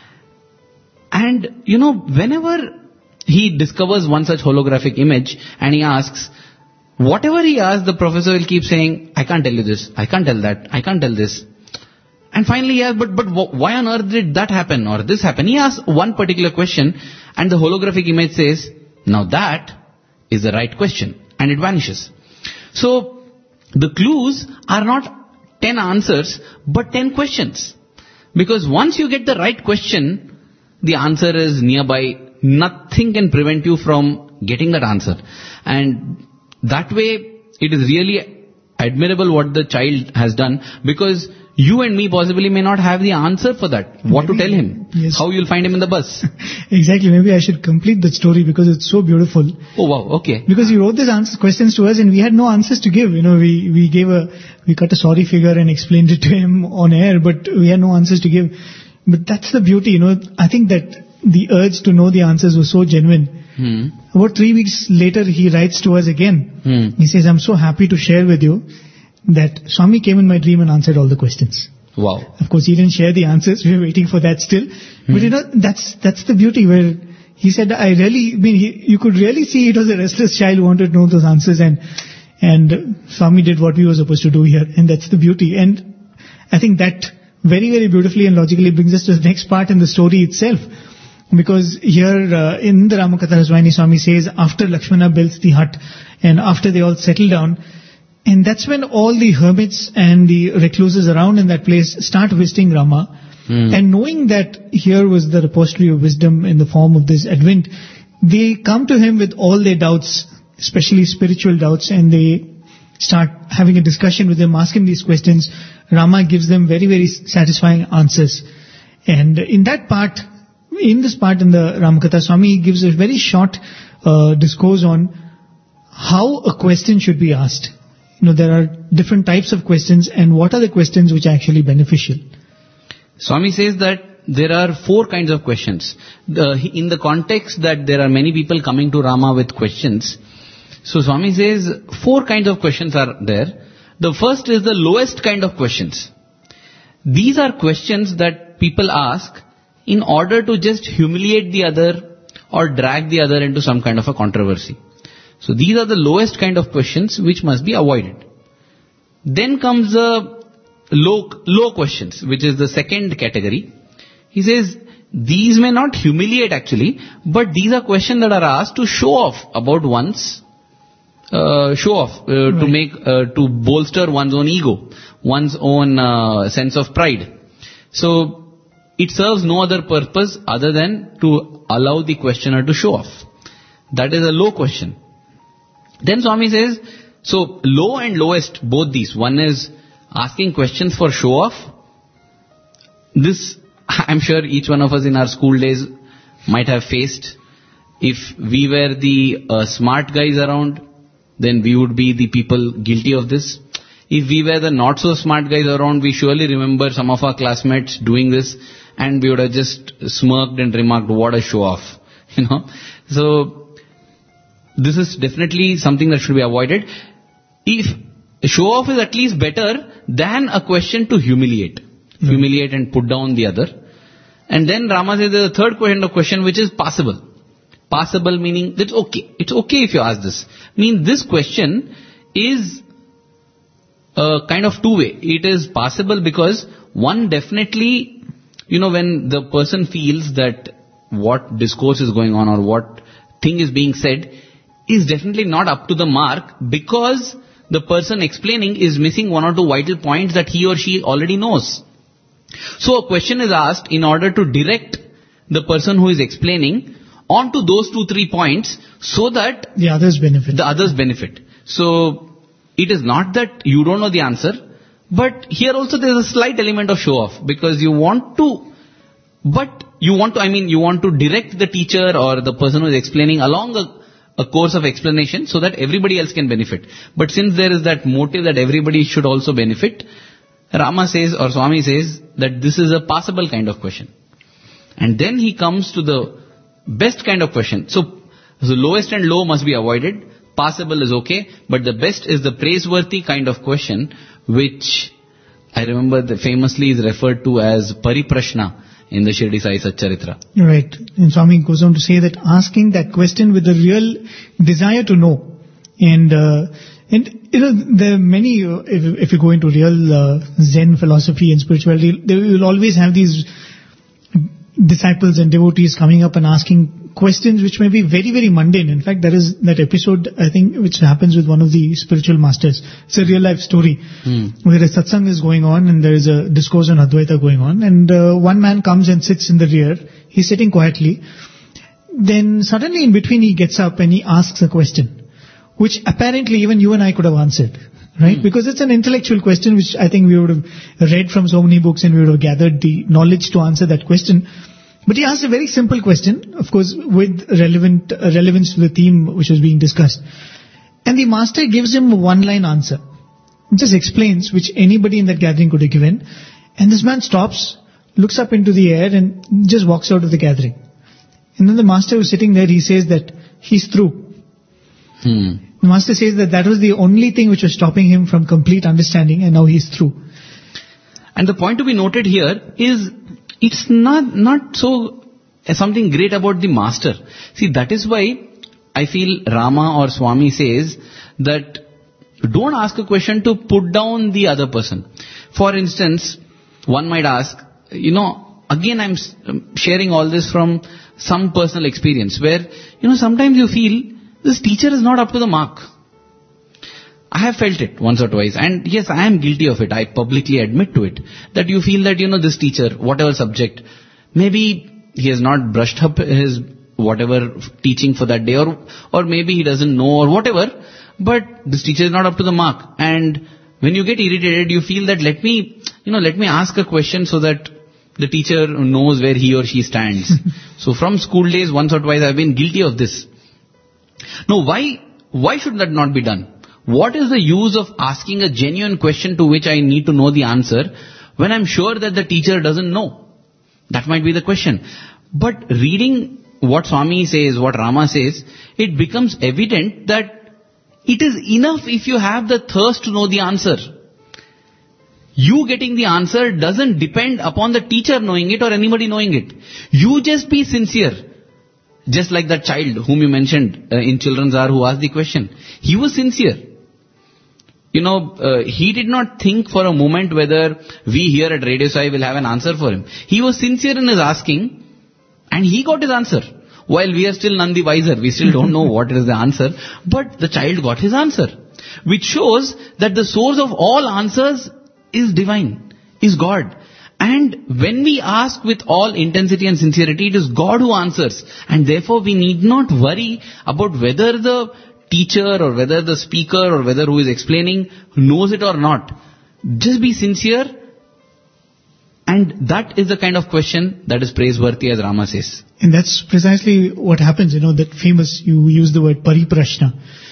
And, you know, whenever he discovers one such holographic image and he asks, whatever he asks, the professor will keep saying, I can't tell you this, I can't tell that, I can't tell this. And finally he asks, but, but why on earth did that happen or this happen? He asks one particular question and the holographic image says, now that is the right question. And it vanishes. So, the clues are not ten answers, but ten questions. Because once you get the right question, the answer is nearby. Nothing can prevent you from getting that answer. And that way, it is really admirable what the child has done, because you and me possibly may not have the answer for that. What Maybe, to tell him? yes. How you'll find him in the bus? Exactly. Maybe I should complete that story because it's so beautiful. Oh wow, okay. Because he wrote these answers, questions to us and we had no answers to give. You know, we, we gave a, we cut a sorry figure and explained it to him on air, but we had no answers to give. But that's the beauty, you know. I think that the urge to know the answers was so genuine. Hmm. About three weeks later, he writes to us again. Hmm. He says, I'm so happy to share with you that Swami came in my dream and answered all the questions. Wow. Of course, he didn't share the answers. We were waiting for that still. Hmm. But you know, that's, that's the beauty where he said, I really, I mean, he, you could really see it was a restless child who wanted to know those answers, and and Swami did what we were supposed to do here, and that's the beauty. And I think that very, very beautifully and logically brings us to the next part in the story itself. Because here uh, in the Ramakatha Raswani, Swami says, after Lakshmana builds the hut and after they all settle down, and that's when all the hermits and the recluses around in that place start visiting Rama. Hmm. And knowing that here was the repository of wisdom in the form of this Advent, they come to him with all their doubts, especially spiritual doubts, and they start having a discussion with him, asking these questions. Rama gives them very, very satisfying answers. And in that part, in this part in the Ramakatha, Swami gives a very short uh, discourse on how a question should be asked. You know, there are different types of questions, and what are the questions which are actually beneficial. Swami says that there are four kinds of questions. The, in the context that there are many people coming to Rama with questions, so Swami says four kinds of questions are there. The first is the lowest kind of questions. These are questions that people ask in order to just humiliate the other or drag the other into some kind of a controversy. So these are the lowest kind of questions which must be avoided. Then comes the low, low questions, which is the second category. He says, these may not humiliate actually, but these are questions that are asked to show off about one's, uh, show off, uh, right. to make, uh, to bolster one's own ego, one's own uh, sense of pride. So, it serves no other purpose other than to allow the questioner to show off. That is a low question. Then Swami says, so low and lowest, both these. One is asking questions for show off. This, I'm sure each one of us in our school days might have faced. If we were the uh, smart guys around, then we would be the people guilty of this. If we were the not so smart guys around, we surely remember some of our classmates doing this, and we would have just smirked and remarked, what a show off, you know. So, this is definitely something that should be avoided. If show off is at least better than a question to humiliate, mm. humiliate and put down the other. And then Rama says there's a third kind of question which is passable. Passable meaning that's okay. It's okay if you ask this. Mean this question is uh, kind of two-way. It is passable because one definitely, you know, when the person feels that what discourse is going on or what thing is being said is definitely not up to the mark because the person explaining is missing one or two vital points that he or she already knows. So a question is asked in order to direct the person who is explaining onto those two, three points so that the others benefit. The others benefit. So it is not that you don't know the answer, but here also there is a slight element of show off because you want to, but you want to, I mean, you want to direct the teacher or the person who is explaining along a, a course of explanation so that everybody else can benefit. But since there is that motive that everybody should also benefit, Rama says or Swami says that this is a passable kind of question. And then he comes to the best kind of question. So, the lowest and low must be avoided. Passable is okay, but the best is the praiseworthy kind of question, which I remember that famously is referred to as Pariprashna in the Shirdi Sai Satcharitra. Right. And Swami goes on to say that asking that question with a real desire to know. And, uh, and you know, there are many, uh, if, if you go into real uh, Zen philosophy and spirituality, they will always have these disciples and devotees coming up and asking questions which may be very, very mundane. In fact, there is that episode, I think, which happens with one of the spiritual masters. It's a real life story mm. where a satsang is going on and there is a discourse on Advaita going on, and uh, one man comes and sits in the rear. He's sitting quietly. Then suddenly in between he gets up and he asks a question, which apparently even you and I could have answered. Right? Mm. Because it's an intellectual question which I think we would have read from so many books and we would have gathered the knowledge to answer that question. But he asked a very simple question, of course, with relevant uh, relevance to the theme which was being discussed. And the master gives him a one-line answer. He just explains, which anybody in that gathering could have given. And this man stops, looks up into the air and just walks out of the gathering. And then the master who's sitting there, he says that he's through. Hmm. The master says that that was the only thing which was stopping him from complete understanding, and now he's through. And the point to be noted here is, it's not, not so something great about the master. See, that is why I feel Rama or Swami says that don't ask a question to put down the other person. For instance, one might ask, you know, again I'm sharing all this from some personal experience where, you know, sometimes you feel this teacher is not up to the mark. I have felt it once or twice, and yes, I am guilty of it. I publicly admit to it. That you feel that, you know, this teacher, whatever subject, maybe he has not brushed up his whatever teaching for that day, or or maybe he doesn't know, or whatever, but this teacher is not up to the mark. And when you get irritated, you feel that let me, you know, let me ask a question so that the teacher knows where he or she stands. So from school days, once or twice, I've been guilty of this. Now, why, why should that not be done? What is the use of asking a genuine question to which I need to know the answer when I'm sure that the teacher doesn't know? That might be the question. But reading what Swami says, what Rama says, it becomes evident that it is enough if you have the thirst to know the answer. You getting the answer doesn't depend upon the teacher knowing it or anybody knowing it. You just be sincere. Just like that child whom you mentioned uh, in Children's Hour who asked the question. He was sincere. You know, uh, he did not think for a moment whether we here at Radio Sai will have an answer for him. He was sincere in his asking, and he got his answer. While we are still none the wiser, we still don't know what is the answer, but the child got his answer. Which shows that the source of all answers is divine, is God. And when we ask with all intensity and sincerity, it is God who answers. And therefore we need not worry about whether the teacher or whether the speaker or whether who is explaining knows it or not. Just be sincere, and that is the kind of question that is praiseworthy, as Rama says. And that's precisely what happens, you know, that famous, you use the word pariprashna.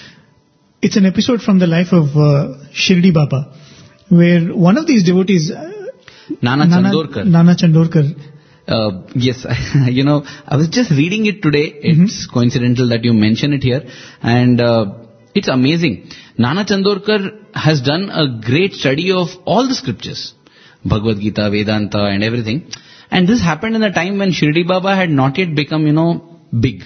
It's an episode from the life of uh, Shirdi Baba, where one of these devotees, uh, Nana, Nana Chandorkar. Nana Chandorkar. Uh, yes, you know, I was just reading it today. It's mm-hmm. coincidental that you mention it here. And uh, it's amazing. Nana Chandorkar has done a great study of all the scriptures. Bhagavad Gita, Vedanta and everything. And this happened in a time when Shirdi Baba had not yet become, you know, big.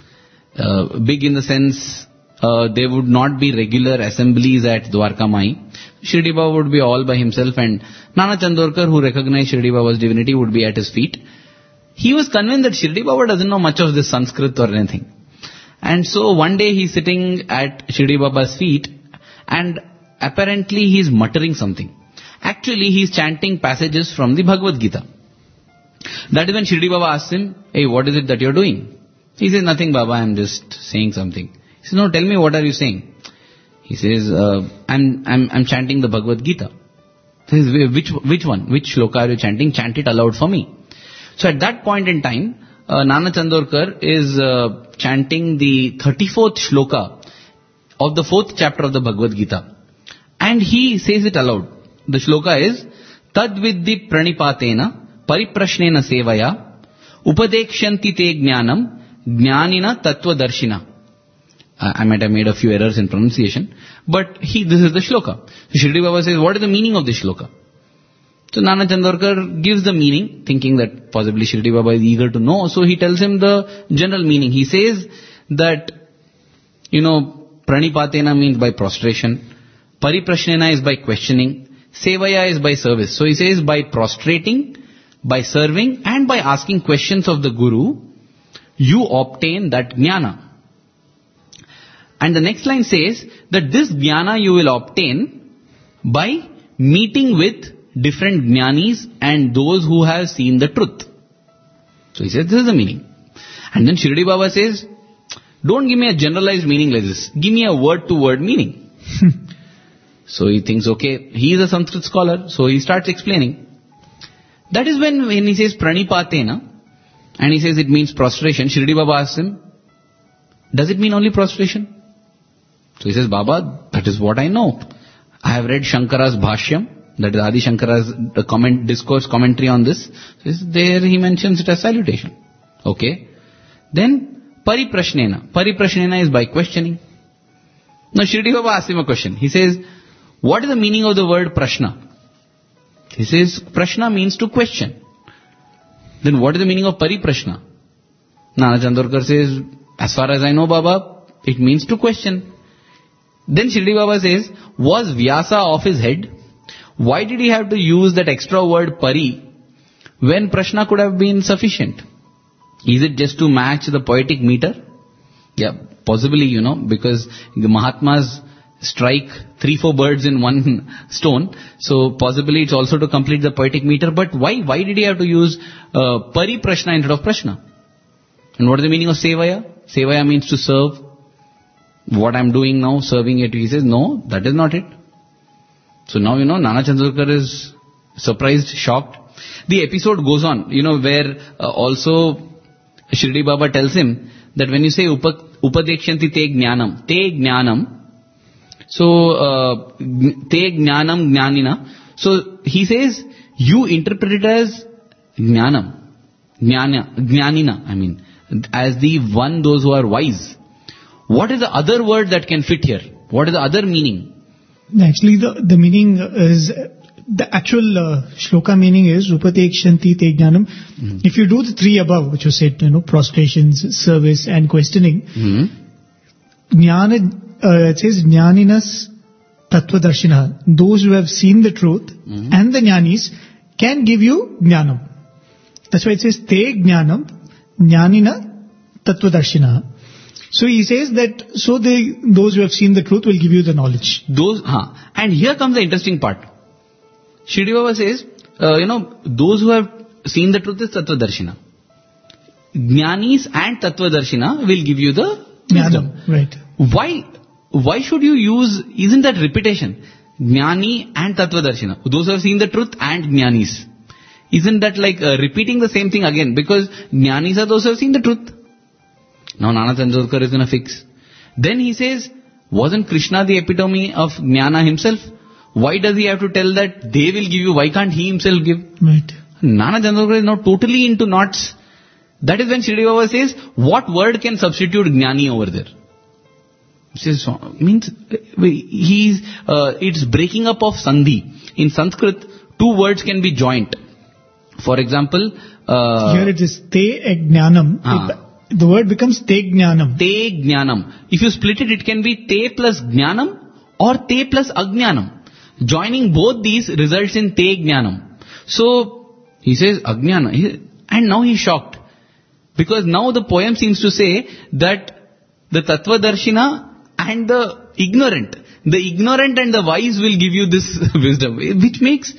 Uh, big in the sense, uh, there would not be regular assemblies at Dwarka Mai. Shirdi Baba would be all by himself, and Nana Chandorkar, who recognized Shirdi Baba's divinity, would be at his feet. He was convinced that Shirdi Baba doesn't know much of this Sanskrit or anything. And so one day he's sitting at Shirdi Baba's feet, and apparently he's muttering something. Actually, he's chanting passages from the Bhagavad Gita. That is when Shirdi Baba asks him, "Hey, what is it that you're doing?" He says, "Nothing, Baba, I'm just saying something." He says, "No, tell me, what are you saying?" He says, uh, I'm, I'm, I'm chanting the Bhagavad Gita. He says, which, which one? Which shloka are you chanting? Chant it aloud for me. So at that point in time, uh, Nana Chandorkar is uh, chanting the thirty-fourth shloka of the fourth chapter of the Bhagavad Gita. And he says it aloud. The shloka is, Tadviddi pranipatena pariprashnena sevaya upadekshanti te jnanam jnanina tattva darshina. I might have made a few errors in pronunciation, but he, this is the shloka. So Shirdi Baba says, what is the meaning of this shloka? So Nana Chandorkar gives the meaning, thinking that possibly Shirdi Baba is eager to know, so he tells him the general meaning. He says that, you know, pranipatena means by prostration, pariprashnena is by questioning, sevaya is by service. So he says by prostrating, by serving, and by asking questions of the Guru, you obtain that jnana. And the next line says that this jnana you will obtain by meeting with different jnanis and those who have seen the truth. So he says this is the meaning. And then Shirdi Baba says, don't give me a generalized meaning like this. Give me a word to word meaning. So he thinks, okay, he is a Sanskrit scholar, so he starts explaining. That is when, when he says pranipatena, and he says it means prostration, Shirdi Baba asks him, does it mean only prostration? So he says, Baba, that is what I know. I have read Shankara's Bhashyam, that is Adi Shankara's the comment, discourse commentary on this. So there he mentions it as salutation. Okay. Then, pariprashnena. Pariprashnena is by questioning. Now Shirdi Baba asks him a question. He says, what is the meaning of the word prashna? He says, prashna means to question. Then what is the meaning of pariprashna? Nana Chandorkar says, as far as I know, Baba, it means to question. Then Shirdi Baba says, was Vyasa off his head? Why did he have to use that extra word pari when prashna could have been sufficient? Is it just to match the poetic meter? Yeah, possibly, you know, because the Mahatmas strike three, four birds in one stone. So possibly it's also to complete the poetic meter. But why? Why did he have to use uh, pari prashna instead of prashna? And what is the meaning of sevaya? Sevaya means to serve. What I'm doing now, serving it. He says, no, that is not it. So now, you know, Nana Chandorkar is surprised, shocked. The episode goes on, you know, where uh, also Shirdi Baba tells him that when you say upa, upadekshanti te jnanam, te jnanam, so uh, te jnanam jnanina, so he says, you interpret it as jnanam, jnana, jnanina, I mean, as the one, those who are wise. What is the other word that can fit here? What is the other meaning? Actually, the, the meaning is, the actual uh, shloka meaning is, Upadekshanti te jnanam. Mm-hmm. If you do the three above, which you said, you know, prostrations, service and questioning, mm-hmm. jnana, uh, it says, jnaninas tattvadarshina. Those who have seen the truth mm-hmm. and the jnanis can give you jnanam. That's why it says, te jnanam, jnanina tattvadarshina. So he says that, so they, those who have seen the truth will give you the knowledge. Those, huh. And here comes the interesting part. Shirdi Baba says, uh, you know, those who have seen the truth is Tattvadarshina. Jnanis and Tattvadarshina will give you the wisdom. Right. Why, why should you use, isn't that repetition? Jnani and Tattvadarshina. Those who have seen the truth and Jnanis. Isn't that like uh, repeating the same thing again? Because Jnanis are those who have seen the truth. Now Nana Chandorkar is going to fix. Then he says, wasn't Krishna the epitome of Jnana himself? Why does he have to tell that they will give you? Why can't he himself give? Right. Nana Chandorkar is now totally into knots. That is when Shirdi Baba says, what word can substitute Jnani over there? He says, means, he's, uh, it's breaking up of Sandhi. In Sanskrit, two words can be joined. For example, uh, here it is te jnanam. Ah. The word becomes te jnanam. Te jnanam. If you split it, it can be te plus jnanam or te plus ajnanam. Joining both these results in te jnanam. So, he says ajnana. And now he's shocked. Because now the poem seems to say that the Tattvadarshina and the ignorant, the ignorant and the wise will give you this wisdom. Which makes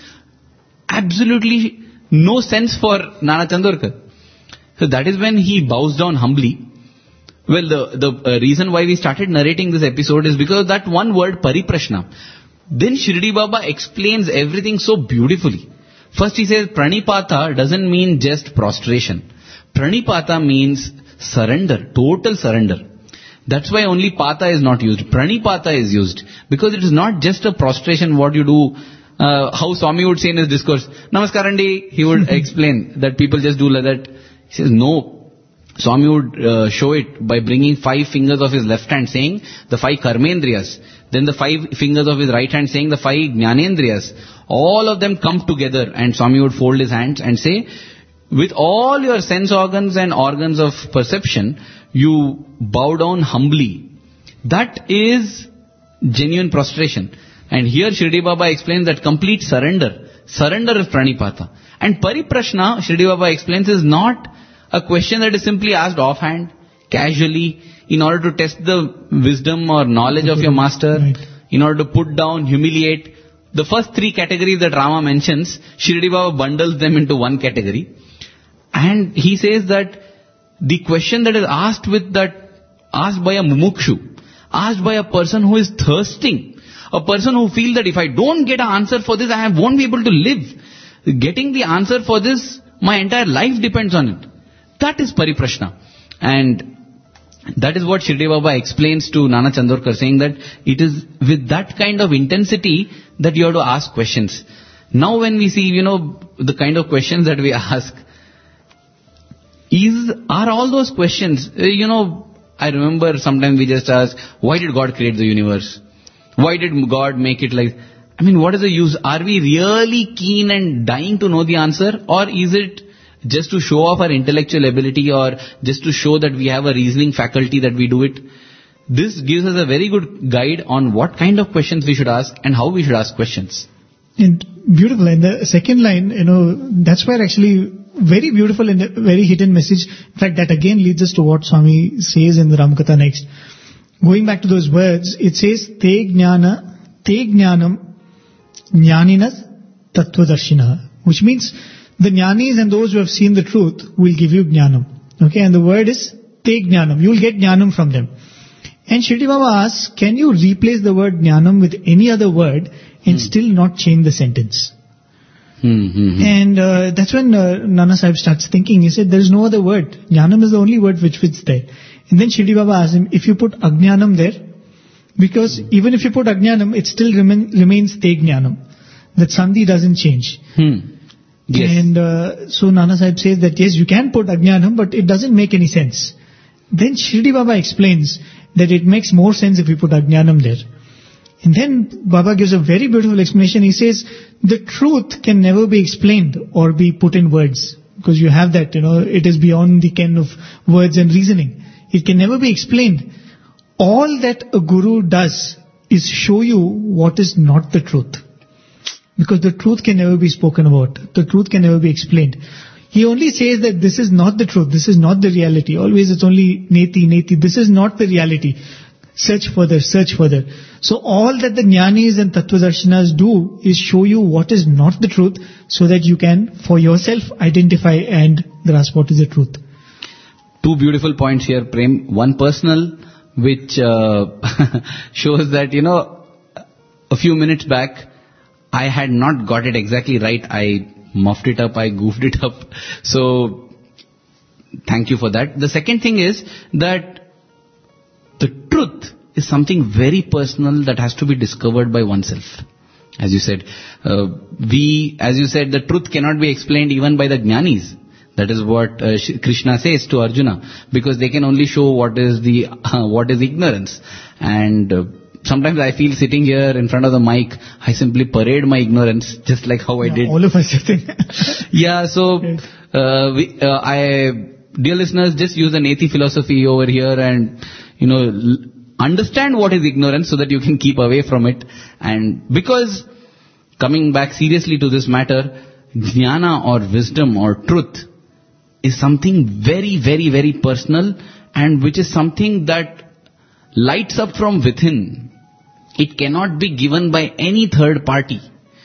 absolutely no sense for Nana Chandorkar. So that is when he bows down humbly. Well, the, the uh, reason why we started narrating this episode is because of that one word, pariprashna. Then Shirdi Baba explains everything so beautifully. First he says, pranipata doesn't mean just prostration. Pranipata means surrender, total surrender. That's why only pata is not used. Pranipata is used. Because it is not just a prostration, what you do, uh, how Swami would say in his discourse. Namaskarandi, he would explain that people just do like that. He says, no. Swami would uh, show it by bringing five fingers of his left hand saying the five karmendriyas. Then the five fingers of his right hand saying the five jnanendriyas. All of them come together and Swami would fold his hands and say, with all your sense organs and organs of perception, you bow down humbly. That is genuine prostration. And here Shirdi Baba explains that complete surrender. Surrender is pranipata. And pariprashna, Shirdi Baba explains, is not a question that is simply asked offhand, casually, in order to test the wisdom or knowledge of your master, right. In order to put down, humiliate. The first three categories that Rama mentions, Shirdi Baba bundles them into one category. And he says that the question that is asked with that, asked by a mumukshu, asked by a person who is thirsting, a person who feels that if I don't get an answer for this, I won't be able to live. Getting the answer for this, my entire life depends on it. That is pariprashna. And that is what Shirdi Baba explains to Nana Chandorkar, saying that it is with that kind of intensity that you have to ask questions. Now when we see, you know, the kind of questions that we ask, is, are all those questions, uh, you know, I remember sometimes we just ask, why did God create the universe? Why did God make it like, I mean, what is the use? Are we really keen and dying to know the answer? Or is it just to show off our intellectual ability or just to show that we have a reasoning faculty that we do it. This gives us a very good guide on what kind of questions we should ask and how we should ask questions. And beautiful. And the second line, you know, that's where actually very beautiful and a very hidden message. In fact, that again leads us to what Swami says in the Ramakatha next. Going back to those words, it says, Te jnana, te jnanam, jnaninas tattvadarshinaha, which means the jnanis and those who have seen the truth will give you jnanam. Okay, and the word is te jnanam. You will get jnanam from them. And Shirdi Baba asks, can you replace the word jnanam with any other word and hmm. still not change the sentence? Hmm, hmm, hmm. And uh, that's when uh, Nana Sahib starts thinking. He said, there is no other word. Jnanam is the only word which fits there. And then Shirdi Baba asked him, if you put ajnanam there, because even if you put ajnanam, it still remain, remains te jnanam. That sandhi doesn't change. Hmm. Yes. And uh, so Nana Sahib says that yes, you can put ajnanam, but it doesn't make any sense. Then Shirdi Baba explains that it makes more sense if you put ajnanam there. And then Baba gives a very beautiful explanation. He says, the truth can never be explained or be put in words. Because you have that, you know, it is beyond the ken of words and reasoning. It can never be explained. All that a guru does is show you what is not the truth. Because the truth can never be spoken about. The truth can never be explained. He only says that this is not the truth. This is not the reality. Always it's only neti, neti. This is not the reality. Search further, search further. So all that the jnanis and tattvadarshanas do is show you what is not the truth so that you can for yourself identify and grasp what is the truth. Two beautiful points here, Prem. One personal, which uh, shows that, you know, a few minutes back, I had not got it exactly right. I muffed it up, I goofed it up. So, thank you for that. The second thing is that the truth is something very personal that has to be discovered by oneself. As you said, uh, we, as you said, the truth cannot be explained even by the jnanis. That is what uh, Krishna says to Arjuna, because they can only show what is the uh, what is ignorance. And uh, sometimes I feel sitting here in front of the mic, I simply parade my ignorance, just like how I yeah, did. All of us, I think. yeah. So, uh, we, uh, I, dear listeners, just use the Neti philosophy over here, and you know, l- understand what is ignorance so that you can keep away from it. And because coming back seriously to this matter, jnana or wisdom or truth is something very, very, very personal, and which is something that lights up from within. It cannot be given by any third party.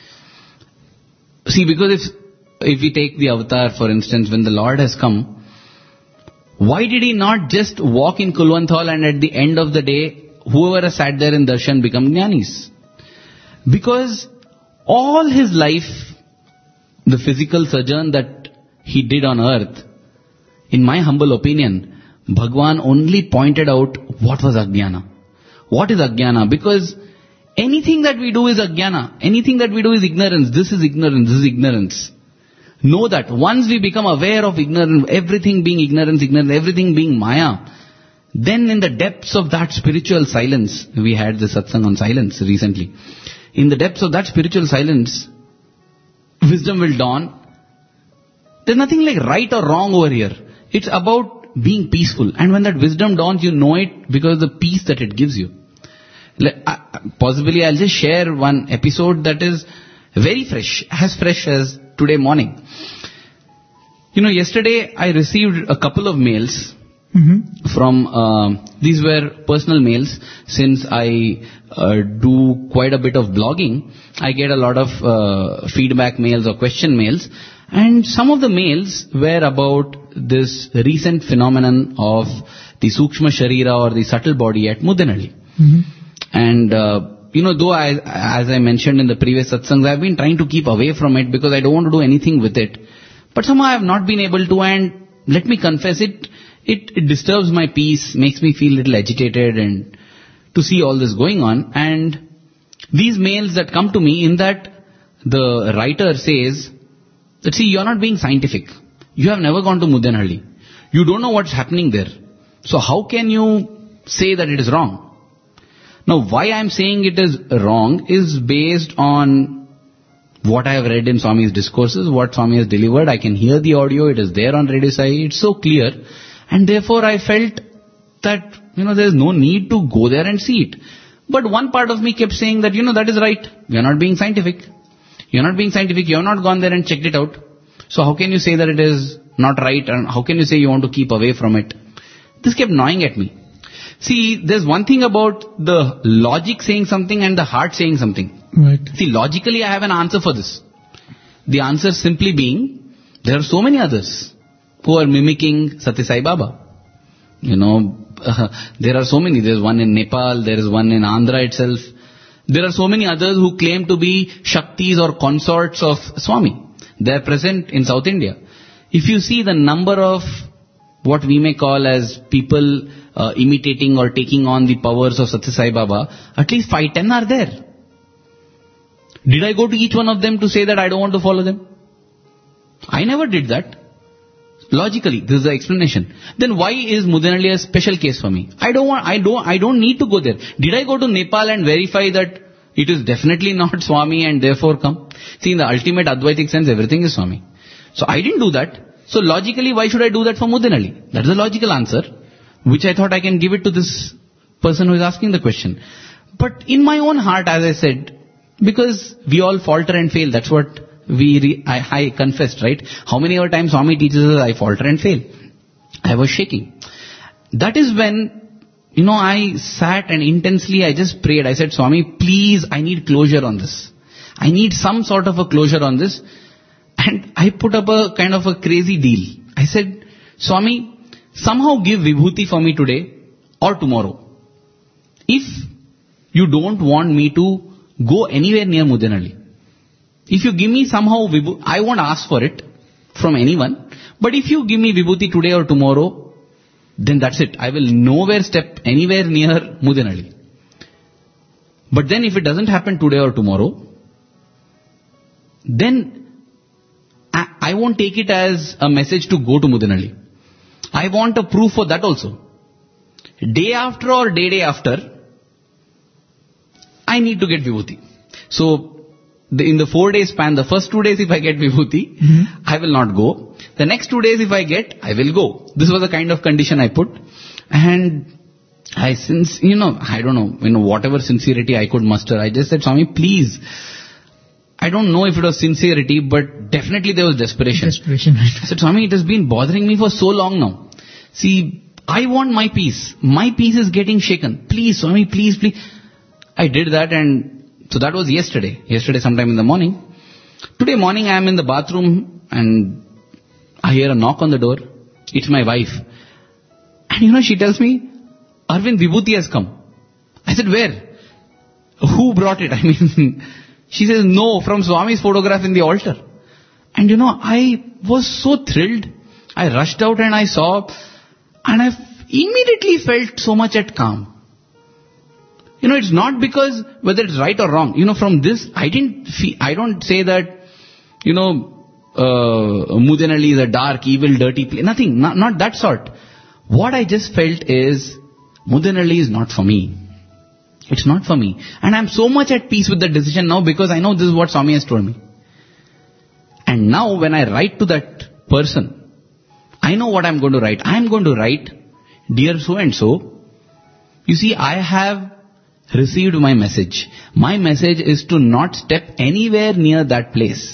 See, because if, if we take the avatar, for instance, when the Lord has come, why did he not just walk in Kulwant and at the end of the day, whoever has sat there in darshan become jnanis? Because all his life, the physical sojourn that he did on earth, in my humble opinion, Bhagwan only pointed out what was ajnana. What is ajnana? Because anything that we do is ajnana. Anything that we do is ignorance. This is ignorance. This is ignorance. Know that once we become aware of ignorance, everything being ignorance, ignorance, everything being maya, then in the depths of that spiritual silence, we had the satsang on silence recently. In the depths of that spiritual silence, wisdom will dawn. There's nothing like right or wrong over here. It's about being peaceful. And when that wisdom dawns, you know it because of the peace that it gives you. Possibly I'll just share one episode that is very fresh, as fresh as today morning. You know, yesterday I received a couple of mails mm-hmm. from, uh, these were personal mails. Since I uh, do quite a bit of blogging, I get a lot of uh, feedback mails or question mails. And some of the mails were about this recent phenomenon of the Sukshma Sharira or the subtle body at Mudanhalli. Mm-hmm. And, uh, you know, though I, as I mentioned in the previous satsangs, I've been trying to keep away from it because I don't want to do anything with it. But somehow I have not been able to, and let me confess it, it, it disturbs my peace, makes me feel a little agitated and to see all this going on. And these mails that come to me, in that the writer says, that see, you're not being scientific. You have never gone to Mudanhalli. You don't know what's happening there. So how can you say that it is wrong? Now, why I'm saying it is wrong is based on what I have read in Swami's discourses, what Swami has delivered. I can hear the audio. It is there on Radio Sai. It's so clear. And therefore I felt that, you know, there is no need to go there and see it. But one part of me kept saying that, you know, that is right. You are not being scientific. You are not being scientific. You have not gone there and checked it out. So how can you say that it is not right? And how can you say you want to keep away from it? This kept gnawing at me. See, there's one thing about the logic saying something and the heart saying something. Right. See, logically I have an answer for this. The answer simply being, there are so many others who are mimicking Satya Sai Baba. You know, uh, there are so many. There's one in Nepal, there is one in Andhra itself. There are so many others who claim to be Shaktis or consorts of Swami. They are present in South India. If you see the number of what we may call as people uh, imitating or taking on the powers of Satya Sai Baba, at least five, ten are there. Did I go to each one of them to say that I don't want to follow them? I never did that. Logically, this is the explanation. Then why is Mudanhalli a special case for me? I don't want, I don't, I don't need to go there. Did I go to Nepal and verify that it is definitely not Swami and therefore come? See, in the ultimate Advaitic sense, everything is Swami. So I didn't do that. So logically, why should I do that for Mudanhalli? That is the logical answer, which I thought I can give it to this person who is asking the question. But in my own heart, as I said, because we all falter and fail, that's what we, re- I, I confessed, right? How many other times Swami teaches us I falter and fail? I was shaking. That is when, you know, I sat and intensely I just prayed. I said, Swami, please, I need closure on this. I need some sort of a closure on this. And I put up a kind of a crazy deal. I said, Swami, somehow give vibhuti for me today or tomorrow. If you don't want me to go anywhere near Mudanhalli, if you give me somehow vibhuti, I won't ask for it from anyone. But if you give me vibhuti today or tomorrow, then that's it. I will nowhere step anywhere near Mudanhalli. But then if it doesn't happen today or tomorrow, then I, I won't take it as a message to go to Mudanhalli. I want a proof for that also. Day after or day day after, I need to get vibhuti. So, the, in the four day span, the first two days if I get vibhuti, mm-hmm. I will not go. The next two days if I get, I will go. This was the kind of condition I put. And I, since, you know, I don't know, you know, whatever sincerity I could muster, I just said, Swami, please. I don't know if it was sincerity, but definitely there was desperation. Desperation, right. I said, Swami, it has been bothering me for so long now. See, I want my peace. My peace is getting shaken. Please, Swami, please, please. I did that, and so that was yesterday. Yesterday sometime in the morning. Today morning I am in the bathroom and I hear a knock on the door. It's my wife. And you know, she tells me, Arvind, vibhuti has come. I said, where? Who brought it? I mean, she says, no, from Swami's photograph in the altar. And you know, I was so thrilled. I rushed out and I saw, and I immediately felt so much at calm. You know, it's not because whether it's right or wrong. You know, from this, I didn't feel, I don't say that, you know, uh, Mudanhalli is a dark, evil, dirty place. Nothing, not, not that sort. What I just felt is, Mudanhalli is not for me. It's not for me. And I'm so much at peace with the decision now because I know this is what Swami has told me. And now when I write to that person, I know what I'm going to write. I'm going to write, dear so and so, you see, I have received my message. My message is to not step anywhere near that place.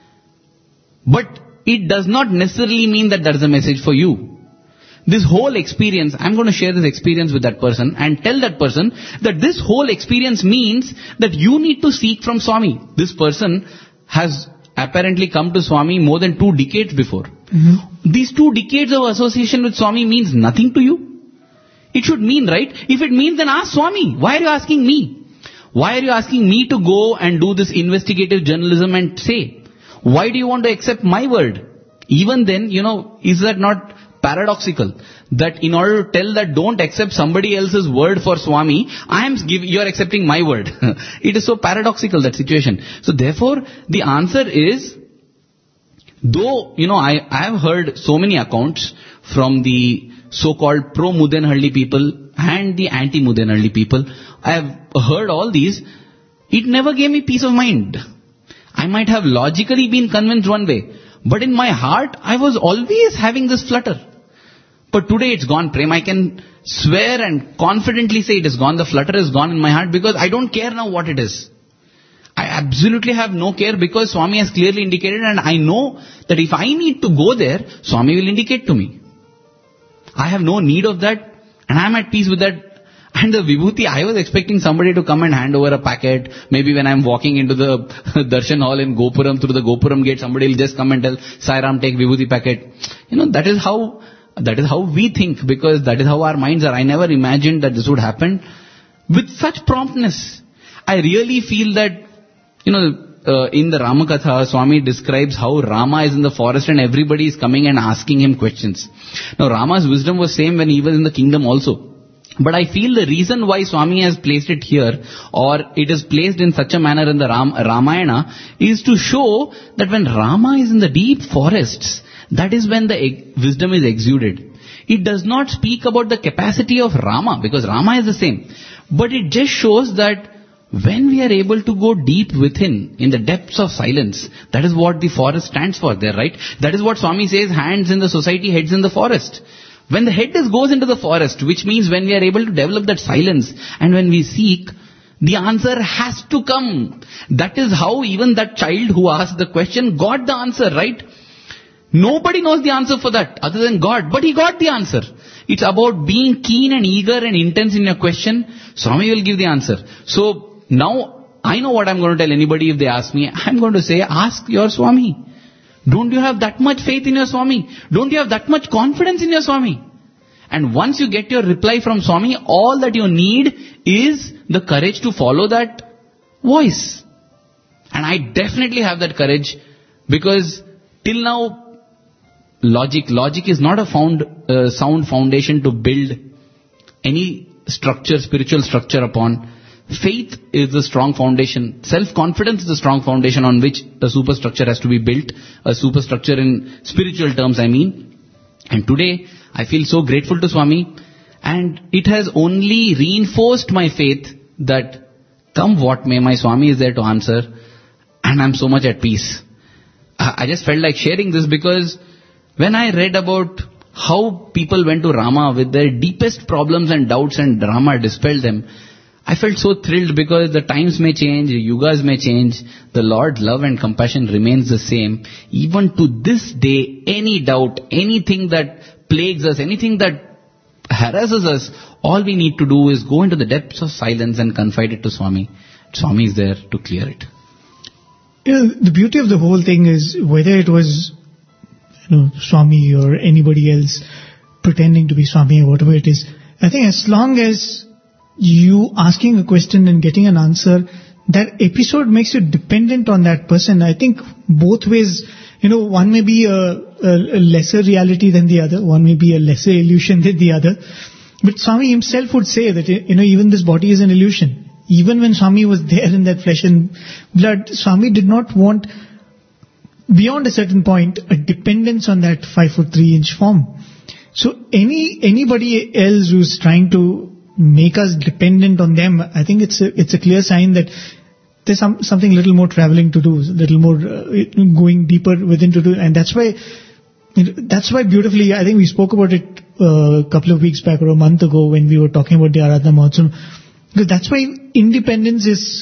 But it does not necessarily mean that that is a message for you. This whole experience, I'm going to share this experience with that person and tell that person that this whole experience means that you need to seek from Swami. This person has apparently come to Swami more than two decades before. Mm-hmm. These two decades of association with Swami means nothing to you. It should mean, right? If it means, then ask Swami. Why are you asking me? Why are you asking me to go and do this investigative journalism and say? Why do you want to accept my word? Even then, you know, is that not paradoxical? That in order to tell that don't accept somebody else's word for Swami, I am give, you are accepting my word. It is so paradoxical, that situation. So therefore, the answer is, though, you know, I, I have heard so many accounts from the so-called pro-Mudanhalli people and the anti-Mudanhalli people. I have heard all these. It never gave me peace of mind. I might have logically been convinced one way, but in my heart, I was always having this flutter. But today it's gone, Prem. I can swear and confidently say it is gone. The flutter is gone in my heart because I don't care now what it is. I absolutely have no care because Swami has clearly indicated, and I know that if I need to go there, Swami will indicate to me. I have no need of that, and I am at peace with that. And the Vibhuti, I was expecting somebody to come and hand over a packet. Maybe when I'm walking into the Darshan hall in Gopuram, through the Gopuram gate, somebody will just come and tell, Sai Ram, take Vibhuti packet. You know, that is how, that is how we think, because that is how our minds are. I never imagined that this would happen with such promptness. I really feel that, you know, uh, in the Ramakatha, Swami describes how Rama is in the forest and everybody is coming and asking him questions. Now, Rama's wisdom was same when he was in the kingdom also. But I feel the reason why Swami has placed it here, or it is placed in such a manner in the Ram, Ramayana, is to show that when Rama is in the deep forests, that is when the ex- wisdom is exuded. It does not speak about the capacity of Rama, because Rama is the same. But it just shows that when we are able to go deep within, in the depths of silence, that is what the forest stands for there, right? That is what Swami says, hands in the society, heads in the forest. When the head is, goes into the forest, which means when we are able to develop that silence, and when we seek, the answer has to come. That is how even that child who asked the question got the answer, right? Nobody knows the answer for that other than God, but he got the answer. It's about being keen and eager and intense in your question. Swami will give the answer. So now I know what I'm going to tell anybody if they ask me. I'm going to say, ask your Swami. Don't you have that much faith in your Swami? Don't you have that much confidence in your Swami? And once you get your reply from Swami, all that you need is the courage to follow that voice. And I definitely have that courage, because till now, logic, logic is not a found, uh, sound foundation to build any structure, spiritual structure upon. Faith is the strong foundation. Self-confidence is the strong foundation on which the superstructure has to be built. A superstructure in spiritual terms, I mean. And today, I feel so grateful to Swami. And it has only reinforced my faith that come what may, my Swami is there to answer. And I'm so much at peace. I just felt like sharing this because when I read about how people went to Rama with their deepest problems and doubts and Rama dispelled them, I felt so thrilled because the times may change, yugas may change, the Lord's love and compassion remains the same. Even to this day, any doubt, anything that plagues us, anything that harasses us, all we need to do is go into the depths of silence and confide it to Swami. Swami is there to clear it. You know, the beauty of the whole thing is whether it was, you know, Swami or anybody else pretending to be Swami or whatever it is, I think as long as you asking a question and getting an answer, that episode makes you dependent on that person. I think both ways, you know, one may be a, a, a lesser reality than the other, one may be a lesser illusion than the other. But Swami himself would say that, you know, even this body is an illusion. Even when Swami was there in that flesh and blood, Swami did not want, beyond a certain point, a dependence on that five foot three inch form. So any anybody else who's trying to make us dependent on them, I think it's a, it's a clear sign that there's some, something little more traveling to do, a little more uh, going deeper within to do, and that's why, you know, that's why beautifully, I think we spoke about it uh, a couple of weeks back or a month ago when we were talking about the Aradhana Mahotsav, because that's why independence is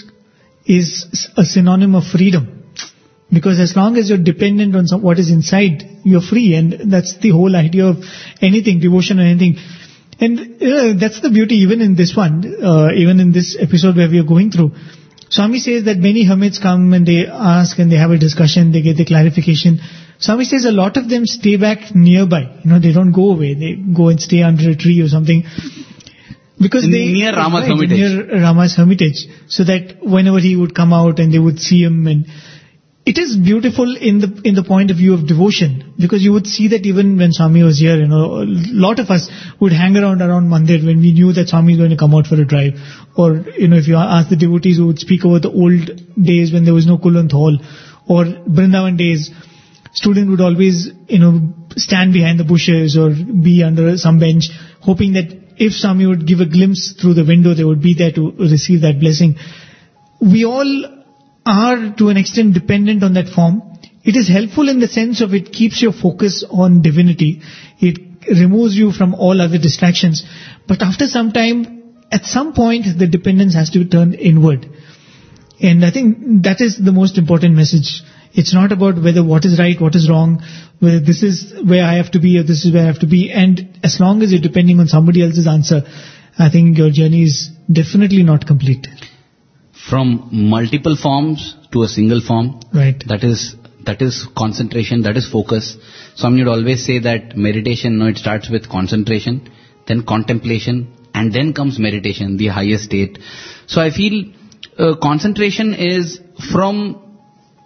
is a synonym of freedom. Because as long as you're dependent on some, what is inside, you're free, and that's the whole idea of anything, devotion or anything. And uh, that's the beauty even in this one, uh, even in this episode where we are going through. Swami says that many hermits come and they ask and they have a discussion, they get the clarification. Swami says a lot of them stay back nearby. You know, they don't go away. They go and stay under a tree or something. Because they... Near Rama's right, hermitage. Near Rama's hermitage. So that whenever he would come out and they would see him, and it is beautiful in the in the point of view of devotion, because you would see that even when Swami was here, you know, a lot of us would hang around around Mandir when we knew that Swami is going to come out for a drive. Or, you know, if you ask the devotees who would speak about the old days when there was no Kulant Hall, or Brindavan days, student would always, you know, stand behind the bushes or be under some bench, hoping that if Swami would give a glimpse through the window, they would be there to receive that blessing. We all are to an extent dependent on that form. It is helpful in the sense of it keeps your focus on divinity. It removes you from all other distractions. But after some time, at some point, the dependence has to turn inward. And I think that is the most important message. It's not about whether what is right, what is wrong, whether this is where I have to be or this is where I have to be. And as long as you're depending on somebody else's answer, I think your journey is definitely not complete. From multiple forms to a single form. Right. That is that is concentration, that is focus. Some would always say that meditation, no, it starts with concentration, then contemplation, and then comes meditation, the highest state. So I feel uh, concentration is from,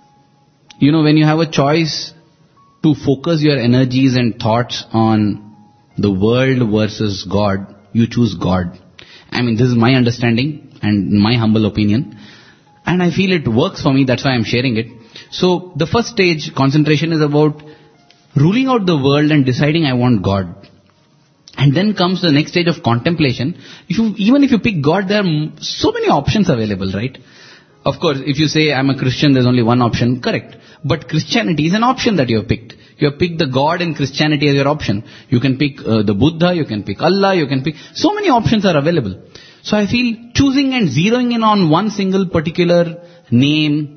you know, when you have a choice to focus your energies and thoughts on the world versus God, you choose God. I mean, this is my understanding and my humble opinion. And I feel it works for me, that's why I'm sharing it. So the first stage, concentration, is about ruling out the world and deciding I want God. And then comes the next stage of contemplation. If you, even if you pick God, there are so many options available, right? Of course, if you say I'm a Christian, there's only one option, correct. But Christianity is an option that you have picked. You have picked the God in Christianity as your option. You can pick uh, the Buddha, you can pick Allah, you can pick... So many options are available. So I feel choosing and zeroing in on one single particular name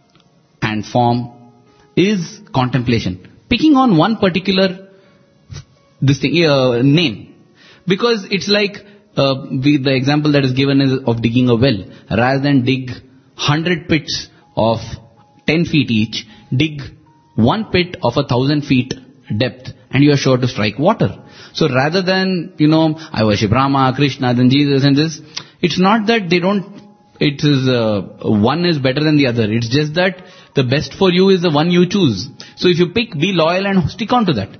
and form is contemplation. Picking on one particular this thing, uh, name. Because it's like uh, we, the example that is given is of digging a well. Rather than dig one hundred pits of ten feet each, dig one pit of a thousand feet depth and you are sure to strike water. So rather than, you know, I worship Rama, Krishna, then Jesus and this, it's not that they don't, it is, uh, one is better than the other. It's just that the best for you is the one you choose. So if you pick, be loyal and stick on to that.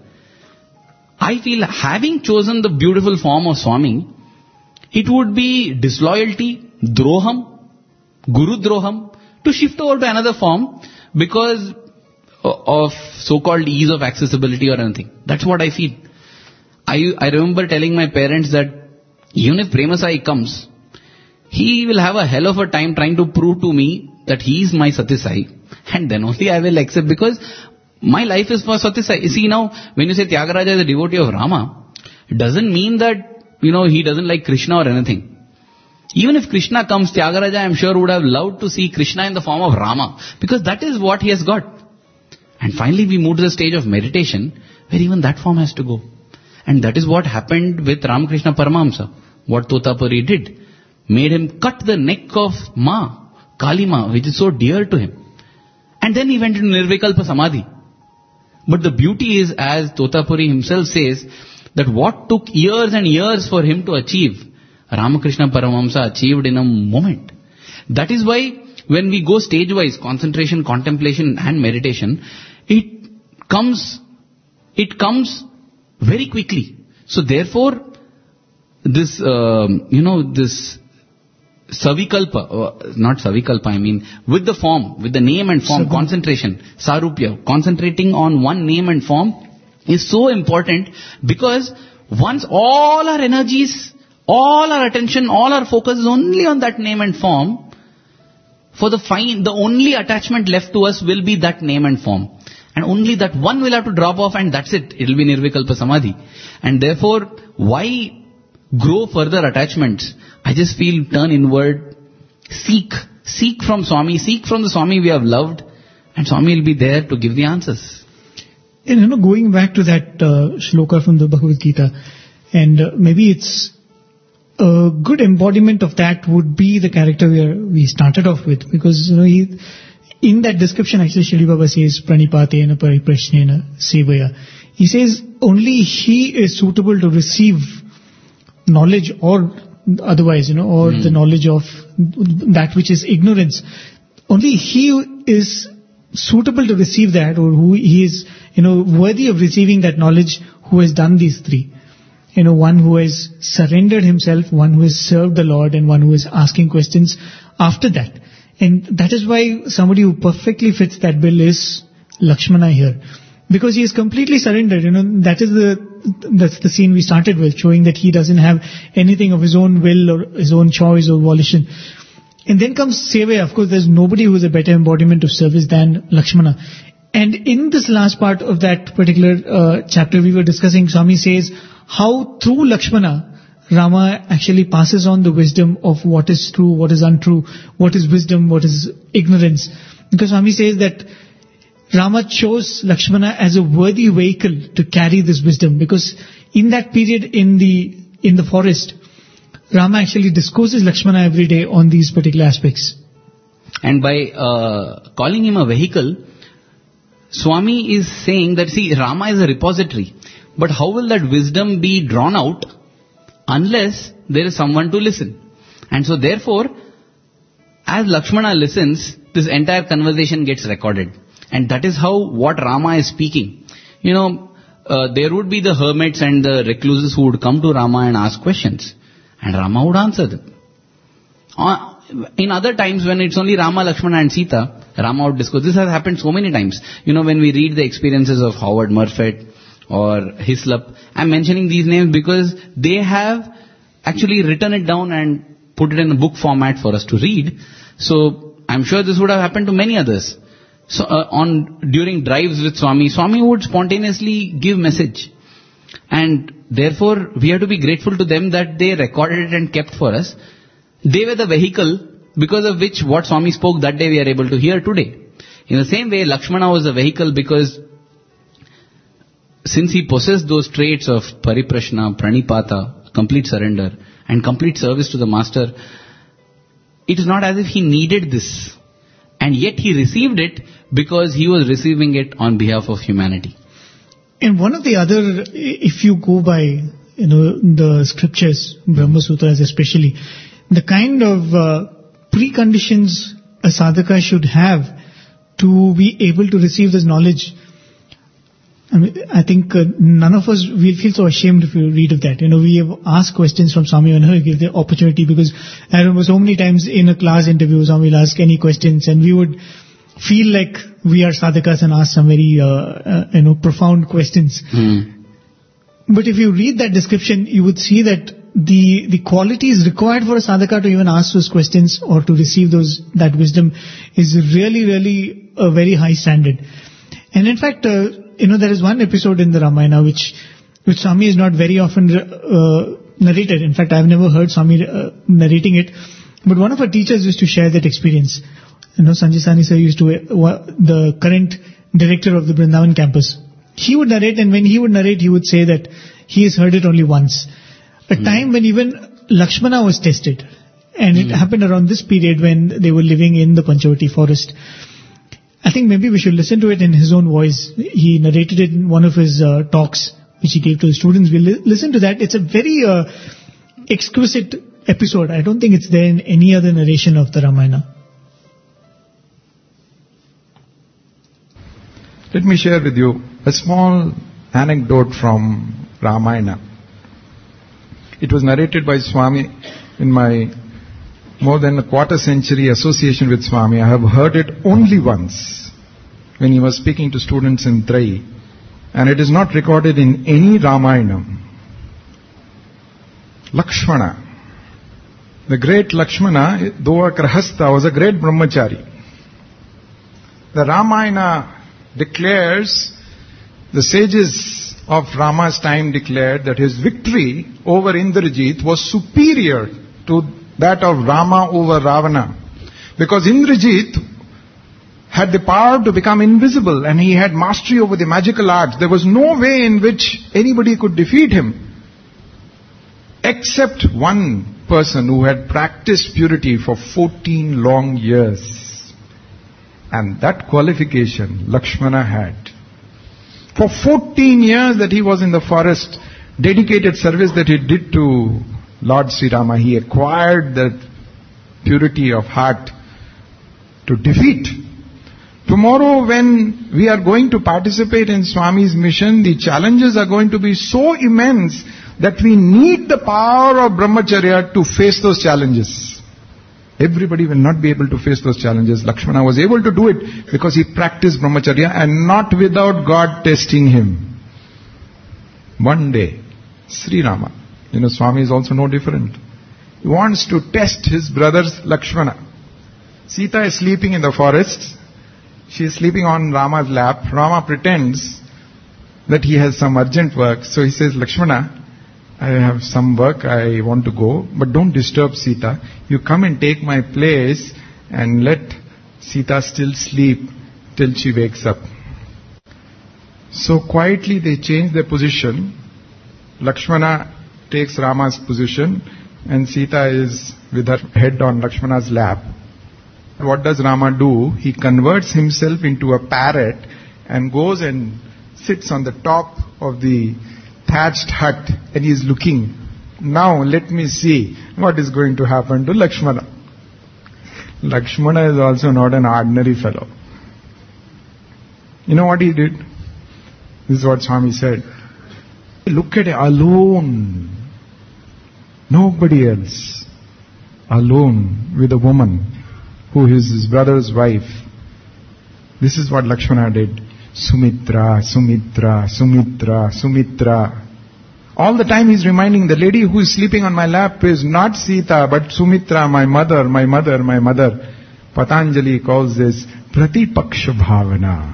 I feel having chosen the beautiful form of Swami, it would be disloyalty, droham, guru droham, to shift over to another form because of so-called ease of accessibility or anything. That's what I feel. I, I remember telling my parents that even if Prema Sai comes, he will have a hell of a time trying to prove to me that he is my Satya Sai. And then only I will accept, because my life is for Satya Sai. You see now, when you say Tyagaraja is a devotee of Rama, it doesn't mean that, you know, he doesn't like Krishna or anything. Even if Krishna comes, Tyagaraja, I am sure, would have loved to see Krishna in the form of Rama, because that is what he has got. And finally we move to the stage of meditation, where even that form has to go. And that is what happened with Ramakrishna Paramahamsa. What Totapuri did, made him cut the neck of Ma, Kali Ma, which is so dear to him. And then he went into Nirvikalpa Samadhi. But the beauty is, as Totapuri himself says, that what took years and years for him to achieve, Ramakrishna Paramahamsa achieved in a moment. That is why when we go stage-wise, concentration, contemplation and meditation, it comes, it comes very quickly. So therefore, this, uh, you know, this Savikalpa, uh, not Savikalpa, I mean, with the form, with the name and form, Sabha. Concentration, Sarupya, concentrating on one name and form is so important, because once all our energies, all our attention, all our focus is only on that name and form, for the fine, the only attachment left to us will be that name and form. And only that one will have to drop off, and that's it. It will be Nirvikalpa Samadhi. And therefore, why grow further attachments? I just feel turn inward, seek, seek from Swami, seek from the Swami we have loved, and Swami will be there to give the answers. And you know, going back to that uh, shloka from the Bhagavad Gita, and uh, maybe it's a good embodiment of that would be the character we, are, we started off with, because you know, he, in that description actually Shri Baba says, Pranipatena Pariprashnena Sevaya. He says only he is suitable to receive knowledge, or otherwise, you know, or mm. the knowledge of that which is ignorance. Only he is suitable to receive that, or who he is, you know, worthy of receiving that knowledge, who has done these three. You know, one who has surrendered himself, one who has served the Lord, and one who is asking questions after that. And that is why somebody who perfectly fits that bill is Lakshmana here. Because he is completely surrendered, you know, that is the, that's the scene we started with, showing that he doesn't have anything of his own will or his own choice or volition. And then comes Sevaya. Of course, there's nobody who is a better embodiment of service than Lakshmana. And in this last part of that particular uh, chapter we were discussing, Swami says how through Lakshmana, Rama actually passes on the wisdom of what is true, what is untrue, what is wisdom, what is ignorance. Because Swami says that Rama chose Lakshmana as a worthy vehicle to carry this wisdom, because in that period in the in the forest, Rama actually discourses Lakshmana every day on these particular aspects. And by uh, calling him a vehicle, Swami is saying that, see, Rama is a repository, but how will that wisdom be drawn out unless there is someone to listen? And so therefore, as Lakshmana listens, this entire conversation gets recorded. And that is how what Rama is speaking. You know, uh, there would be the hermits and the recluses who would come to Rama and ask questions. And Rama would answer them. Uh, in other times when it's only Rama, Lakshmana and Sita, Rama would discuss. This has happened so many times. You know, when we read the experiences of Howard Murphet or Hislop, I'm mentioning these names because they have actually written it down and put it in a book format for us to read. So I'm sure this would have happened to many others. So uh, on during drives with Swami, Swami would spontaneously give message. And therefore, we have to be grateful to them that they recorded it and kept for us. They were the vehicle because of which what Swami spoke that day we are able to hear today. In the same way, Lakshmana was a vehicle because since he possessed those traits of pariprashna, pranipata, complete surrender and complete service to the master, it is not as if he needed this. And yet he received it because he was receiving it on behalf of humanity. And one of the other, if you go by, you know, the scriptures, Brahma Sutras especially, the kind of uh, preconditions a sadhaka should have to be able to receive this knowledge, I mean, I think uh, none of us will feel so ashamed if we read of that. You know, we have asked questions from Swami whenever we give the opportunity, because I remember so many times in a class interview, Swami will ask any questions and we would feel like we are sadhakas and ask some very, uh, uh, you know, profound questions. Mm. But if you read that description, you would see that the the qualities required for a sadhaka to even ask those questions or to receive those that wisdom is really, really a very high standard. And in fact, uh, you know, there is one episode in the Ramayana which which Swami is not very often uh, narrated. In fact, I have never heard Swami uh, narrating it. But one of our teachers used to share that experience. You know, Sanjay Sani sir used to, uh, the current director of the Vrindavan campus, he would narrate, and when he would narrate, he would say that he has heard it only once. A mm. time when even Lakshmana was tested. And mm. it happened around this period when they were living in the Panchavati forest. I think maybe we should listen to it in his own voice. He narrated it in one of his uh, talks, which he gave to the students. We'll li- listen to that. It's a very uh, exquisite episode. I don't think it's there in any other narration of the Ramayana. Let me share with you a small anecdote from Ramayana. It was narrated by Swami in my more than a quarter century association with Swami. I have heard it only once when he was speaking to students in Trai, and it is not recorded in any Ramayana. Lakshmana, the great Lakshmana, though a Grahastha, was a great brahmachari. The Ramayana declares, the sages of Rama's time declared that his victory over Indrajit was superior to that of Rama over Ravana. Because Indrajit had the power to become invisible and he had mastery over the magical arts. There was no way in which anybody could defeat him except one person who had practiced purity for fourteen long years. And that qualification Lakshmana had. For fourteen years that he was in the forest, dedicated service that he did to Lord Sri Rama, he acquired that purity of heart to defeat. Tomorrow when we are going to participate in Swami's mission, the challenges are going to be so immense that we need the power of brahmacharya to face those challenges. Everybody will not be able to face those challenges. Lakshmana was able to do it because he practiced brahmacharya and not without God testing him. One day, Sri Rama, you know, Swami is also no different. He wants to test his brothers Lakshmana. Sita is sleeping in the forest. She is sleeping on Rama's lap. Rama pretends that he has some urgent work. So he says, Lakshmana, I have some work, I want to go, but don't disturb Sita. You come and take my place and let Sita still sleep till she wakes up. So quietly they change their position. Lakshmana takes Rama's position and Sita is with her head on Lakshmana's lap. What does Rama do? He converts himself into a parrot and goes and sits on the top of the thatched hut and he is looking. Now let me see what is going to happen to Lakshmana. Lakshmana is also not an ordinary fellow. You know what he did? This is what Swami said. Look at it, alone. Nobody else. Alone with a woman who is his brother's wife. This is what Lakshmana did. Sumitra, Sumitra, Sumitra, Sumitra. All the time he's reminding the lady who is sleeping on my lap is not Sita but Sumitra, my mother, my mother, my mother. Patanjali calls this Pratipaksha Bhavana.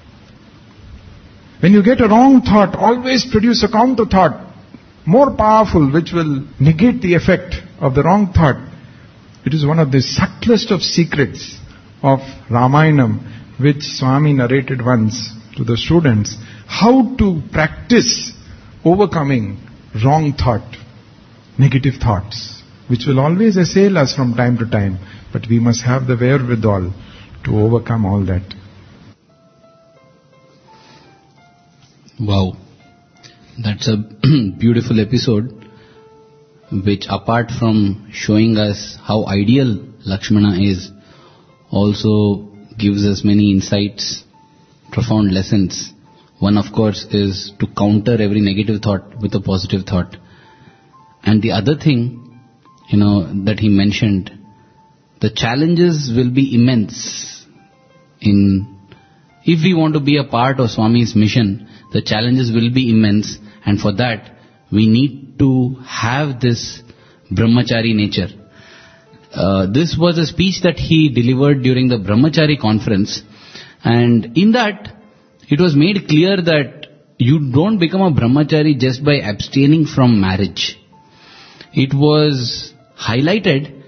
When you get a wrong thought, always produce a counter thought, more powerful, which will negate the effect of the wrong thought. It is one of the subtlest of secrets of Ramayanam, which Swami narrated once to the students, how to practice overcoming wrong thought, negative thoughts, which will always assail us from time to time, but we must have the wherewithal to overcome all that. Wow, that's a beautiful episode, which apart from showing us how ideal Lakshmana is, also gives us many insights, profound lessons. One, of course, is to counter every negative thought with a positive thought. And the other thing, you know, that he mentioned, the challenges will be immense. In, if we want to be a part of Swami's mission, the challenges will be immense, and for that, we need to have this brahmachari nature. Uh, this was a speech that he delivered during the Brahmachari conference, and in that, it was made clear that you don't become a brahmachari just by abstaining from marriage. It was highlighted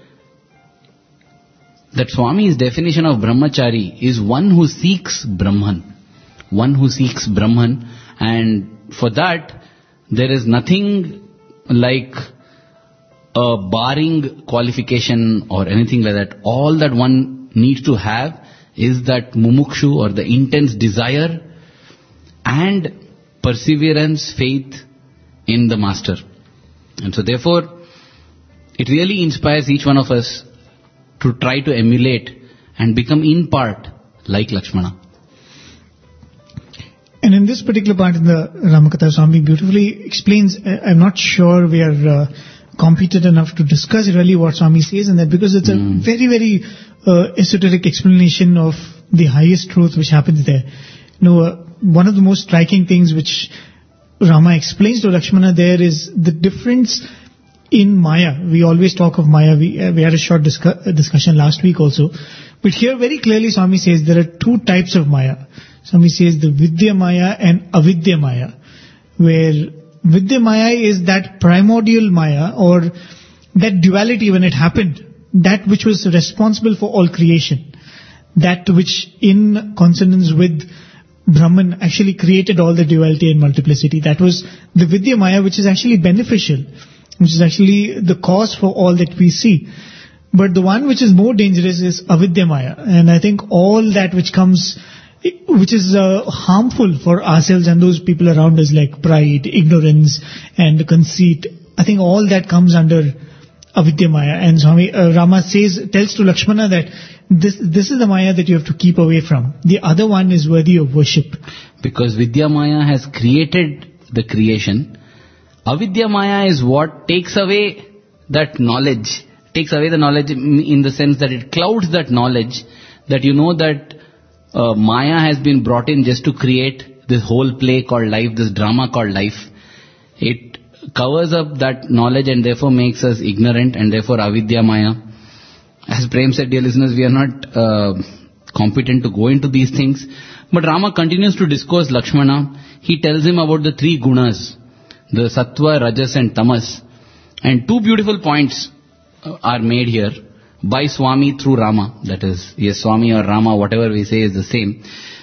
that Swami's definition of brahmachari is one who seeks Brahman. One who seeks Brahman, and for that, there is nothing like a barring qualification or anything like that. All that one needs to have is that mumukshu or the intense desire and perseverance, faith in the Master. And so therefore, it really inspires each one of us to try to emulate and become in part like Lakshmana. And in this particular part in the Ramakatha, Swami beautifully explains, I'm not sure we are uh, competent enough to discuss really what Swami says, and that because it's mm. a very, very uh, esoteric explanation of the highest truth which happens there. You know, uh, one of the most striking things which Rama explains to Lakshmana there is the difference in Maya. We always talk of Maya. We, uh, we had a short discu- discussion last week also. But here very clearly Swami says there are two types of Maya. Swami says the Vidya Maya and Avidya Maya, where Vidya Maya is that primordial Maya, or that duality when it happened, that which was responsible for all creation, that which in consonance with Brahman actually created all the duality and multiplicity. That was the Vidya Maya, which is actually beneficial, which is actually the cause for all that we see. But the one which is more dangerous is Avidya Maya, and I think all that which comes, which is uh, harmful for ourselves and those people around us, like pride, ignorance, and conceit. I think all that comes under Avidya Maya. And Swami uh, Rama says, tells to Lakshmana that this this is the Maya that you have to keep away from. The other one is worthy of worship. Because Vidya Maya has created the creation. Avidya Maya is what takes away that knowledge. Takes away the knowledge in the sense that it clouds that knowledge, that you know that Uh, Maya has been brought in just to create this whole play called life, this drama called life. It covers up that knowledge and therefore makes us ignorant, and therefore Avidya Maya. As Prem said, dear listeners, we are not uh, competent to go into these things. But Rama continues to discourse Lakshmana. He tells him about the three gunas, the sattva, rajas and tamas. And two beautiful points uh, are made here by Swami through Rama. That is, yes, Swami or Rama, whatever we say is the same.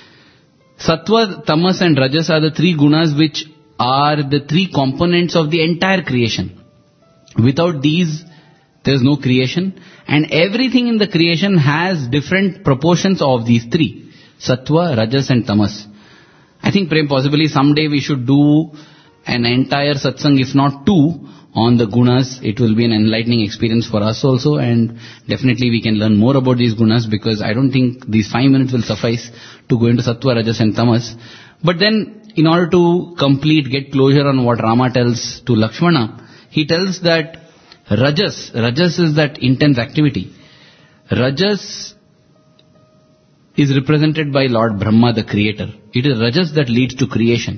Sattva, tamas and rajas are the three gunas which are the three components of the entire creation. Without these, there is no creation. And everything in the creation has different proportions of these three. Sattva, rajas and tamas. I think Prem, possibly someday we should do an entire satsang, if not two, on the gunas. It will be an enlightening experience for us also, and definitely we can learn more about these gunas, because I don't think these five minutes will suffice to go into sattva, rajas and tamas. But then, in order to complete, get closure on what Rama tells to Lakshmana, he tells that rajas, rajas is that intense activity. Rajas is represented by Lord Brahma, the creator. It is rajas that leads to creation.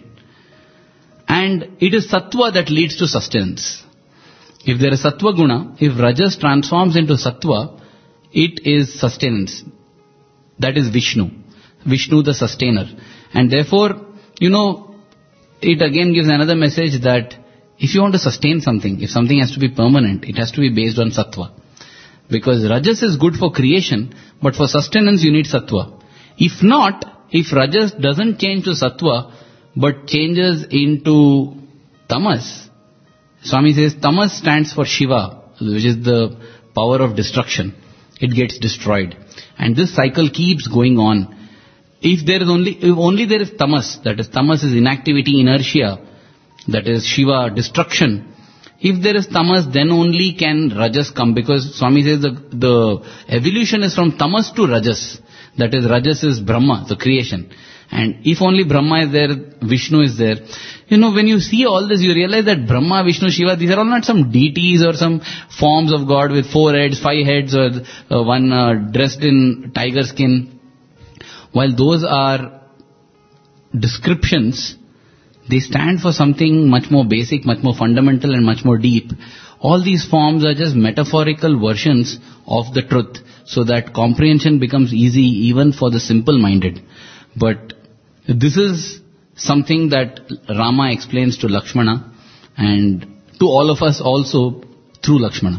And it is sattva that leads to sustenance. If there is sattva guna, if rajas transforms into sattva, it is sustenance. That is Vishnu. Vishnu the sustainer. And therefore, you know, it again gives another message that if you want to sustain something, if something has to be permanent, it has to be based on sattva. Because rajas is good for creation, but for sustenance you need sattva. If not, if rajas doesn't change to sattva, but changes into tamas, Swami says tamas stands for Shiva, which is the power of destruction. It gets destroyed. And this cycle keeps going on. If there is only, if only there is tamas, that is tamas is inactivity, inertia, that is Shiva, destruction. If there is tamas, then only can rajas come, because Swami says the, the evolution is from tamas to rajas. That is, rajas is Brahma, the creation. And if only Brahma is there, Vishnu is there. You know, when you see all this, you realize that Brahma, Vishnu, Shiva, these are all not some deities or some forms of God with four heads, five heads, or uh, one uh, dressed in tiger skin. While those are descriptions, they stand for something much more basic, much more fundamental and much more deep. All these forms are just metaphorical versions of the truth, so that comprehension becomes easy even for the simple-minded. But this is something that Rama explains to Lakshmana and to all of us also through Lakshmana.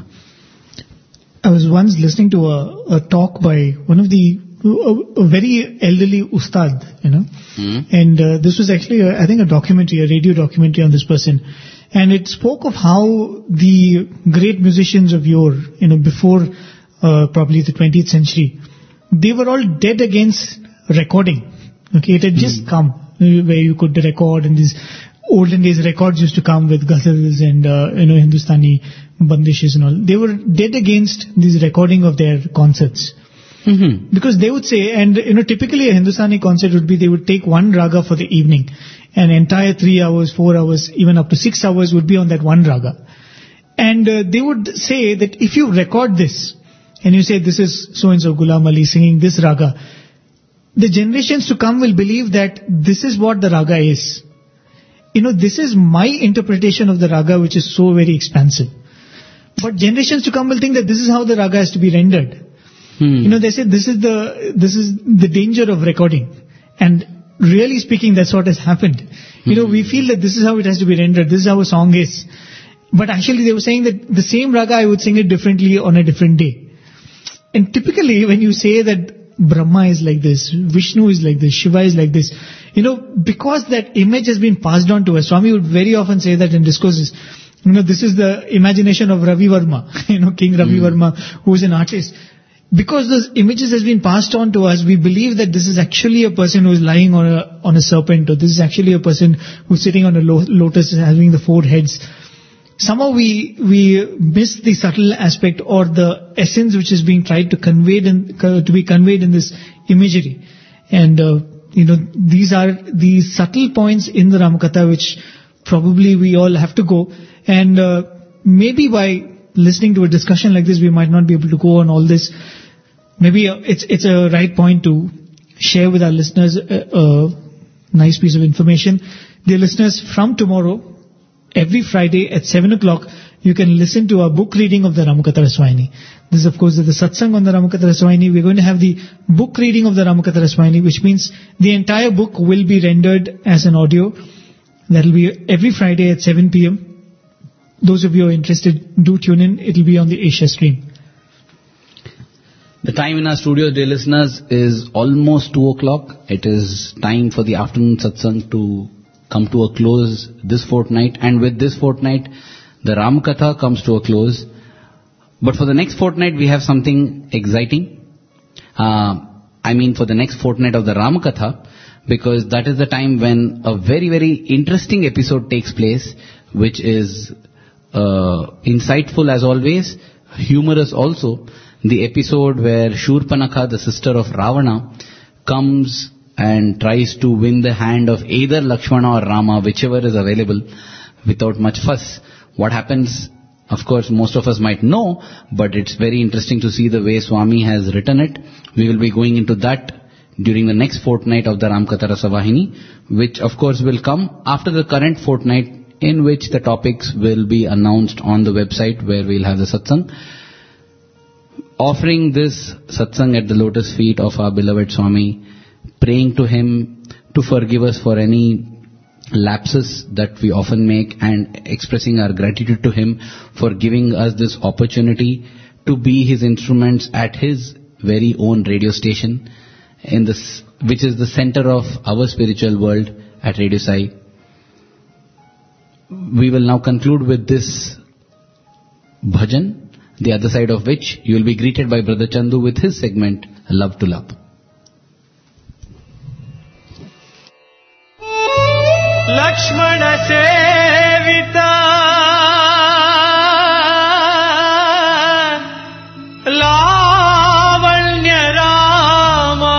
I was once listening to a, a talk by one of the, a, a very elderly ustad, you know, mm-hmm. and uh, this was actually, a, I think, a documentary, a radio documentary on this person. And it spoke of how the great musicians of yore, you know, before uh, probably the twentieth century, they were all dead against recording. Okay, it had just mm. come where you could record, and these olden days records used to come with ghazals and uh, you know Hindustani bandishes and all. They were dead against this recording of their concerts. Mm-hmm. Because they would say, and you know, typically a Hindustani concert would be they would take one raga for the evening, and entire three hours, four hours, even up to six hours would be on that one raga. And uh, they would say that if you record this, and you say this is so-and-so Ghulam Ali singing this raga, the generations to come will believe that this is what the raga is. You know, this is my interpretation of the raga, which is so very expansive. But generations to come will think that this is how the raga has to be rendered. Hmm. You know, they say this is the this is the danger of recording. And really speaking, that's what has happened. Hmm. You know, we feel that this is how it has to be rendered. This is how a song is. But actually they were saying that the same raga, I would sing it differently on a different day. And typically when you say that Brahma is like this, Vishnu is like this, Shiva is like this, you know, because that image has been passed on to us. Swami would very often say that in discourses. You know, this is the imagination of Ravi Verma, you know, King Ravi mm. Verma, who is an artist. Because those images has been passed on to us, we believe that this is actually a person who is lying on a on a serpent, or this is actually a person who's sitting on a lo- lotus having the four heads. Somehow we we miss the subtle aspect or the essence which is being tried to convey in, to be conveyed in this imagery. And uh, you know, these are the subtle points in the Ramakatha which probably we all have to go. And uh, maybe by listening to a discussion like this, we might not be able to go on all this. Maybe uh, it's it's a right point to share with our listeners a, a nice piece of information. Dear listeners, from tomorrow, every Friday at seven o'clock, you can listen to a book reading of the Ramakatha Raswayini. This, of course, is the satsang on the Ramakatha Raswayini. We're going to have the book reading of the Ramakatha Raswayini, which means the entire book will be rendered as an audio. That will be every Friday at seven p.m. Those of you who are interested, do tune in. It will be on the Asia stream. The time in our studio, dear listeners, is almost two o'clock. It is time for the afternoon satsang to come to a close this fortnight. And with this fortnight, the Ramakatha comes to a close. But for the next fortnight, we have something exciting. Uh, I mean for the next fortnight of the Ramakatha, because that is the time when a very, very interesting episode takes place, which is uh, insightful as always, humorous also. The episode where Shurpanakha, the sister of Ravana, comes and tries to win the hand of either Lakshmana or Rama, whichever is available, without much fuss. What happens, of course, most of us might know, but it's very interesting to see the way Swami has written it. We will be going into that during the next fortnight of the Ramakatha Rasavahini, which of course will come after the current fortnight, in which the topics will be announced on the website where we'll have the satsang. Offering this satsang at the lotus feet of our beloved Swami, praying to him to forgive us for any lapses that we often make, and expressing our gratitude to him for giving us this opportunity to be his instruments at his very own radio station, in this, which is the center of our spiritual world at Radio Sai. We will now conclude with this bhajan, the other side of which you will be greeted by Brother Chandu with his segment, Love to Love. Lakshmana Sevita Lavanya Rama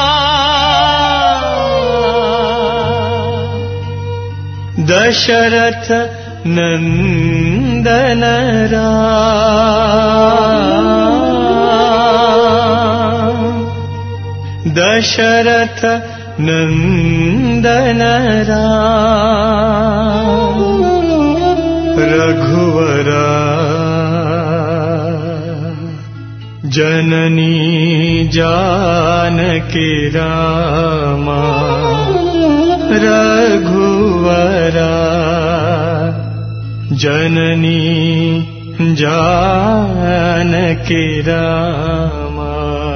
Dasharatha Nandana Ram Dasharatha Nandana Ram Raghuvara Janani Janaki Rama Raghuvara Janani Janaki Rama.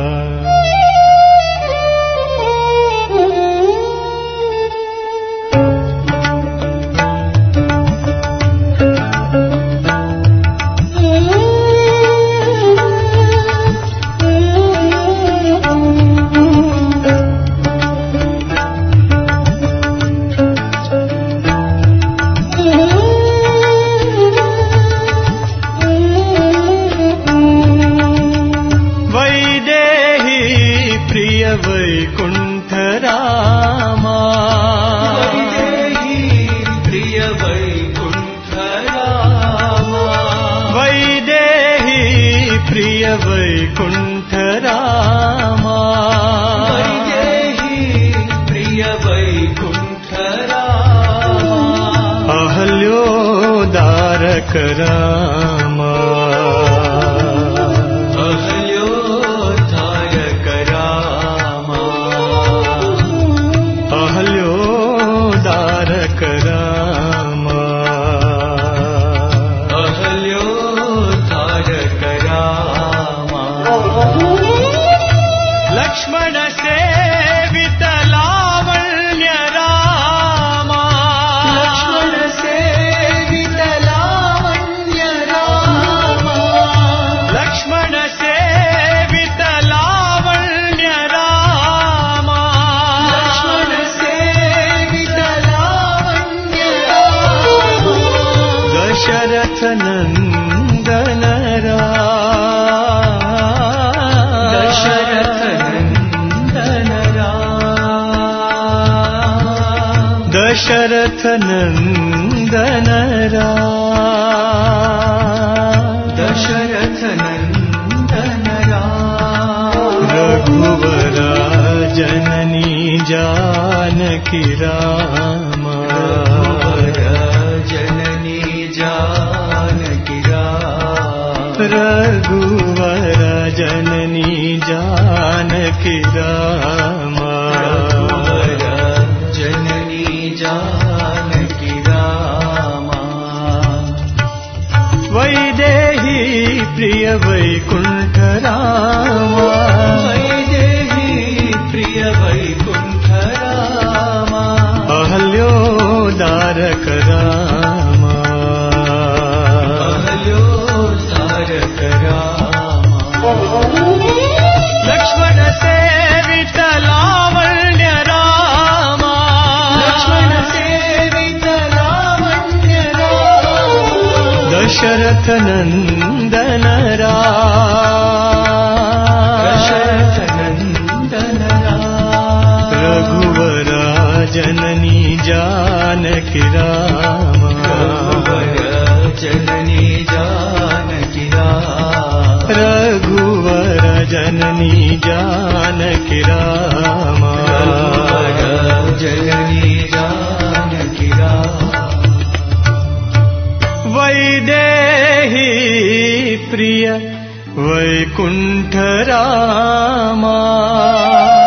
Karama Ahalyodhaya Karama Ahalyodhara Karama Ahalyodhara Karama Lakshmana Sevita Lavanya Rama Lakshmana Sevita Nandana Ram Dasharatha Nandana Ram Dasharatha Nandana Ram Dasharatha Nandana Ram Raghuvara Janani Janaki Rama Raghuvara Janani Janaki रघुवर जननी जानकी रामा जननी जानकी रामा वैदेही प्रिय वैकुंठ रामा वैदेही प्रिय वैकुंठ रामा अहल्योदारक रामा अहल्योदारक रामा लक्ष्मण सेवित लावण्य रामा लक्ष्मण सेवित लावण्य रामा दशरथ नंदन दशरथ नंदन रघुवरा जननी जानकी रामा रघुवर जननी जानकी रामा रघुवर जननी जानकी रामा रघुवर जननी जानकी रामा वैदेही प्रिय वैकुंठ रामा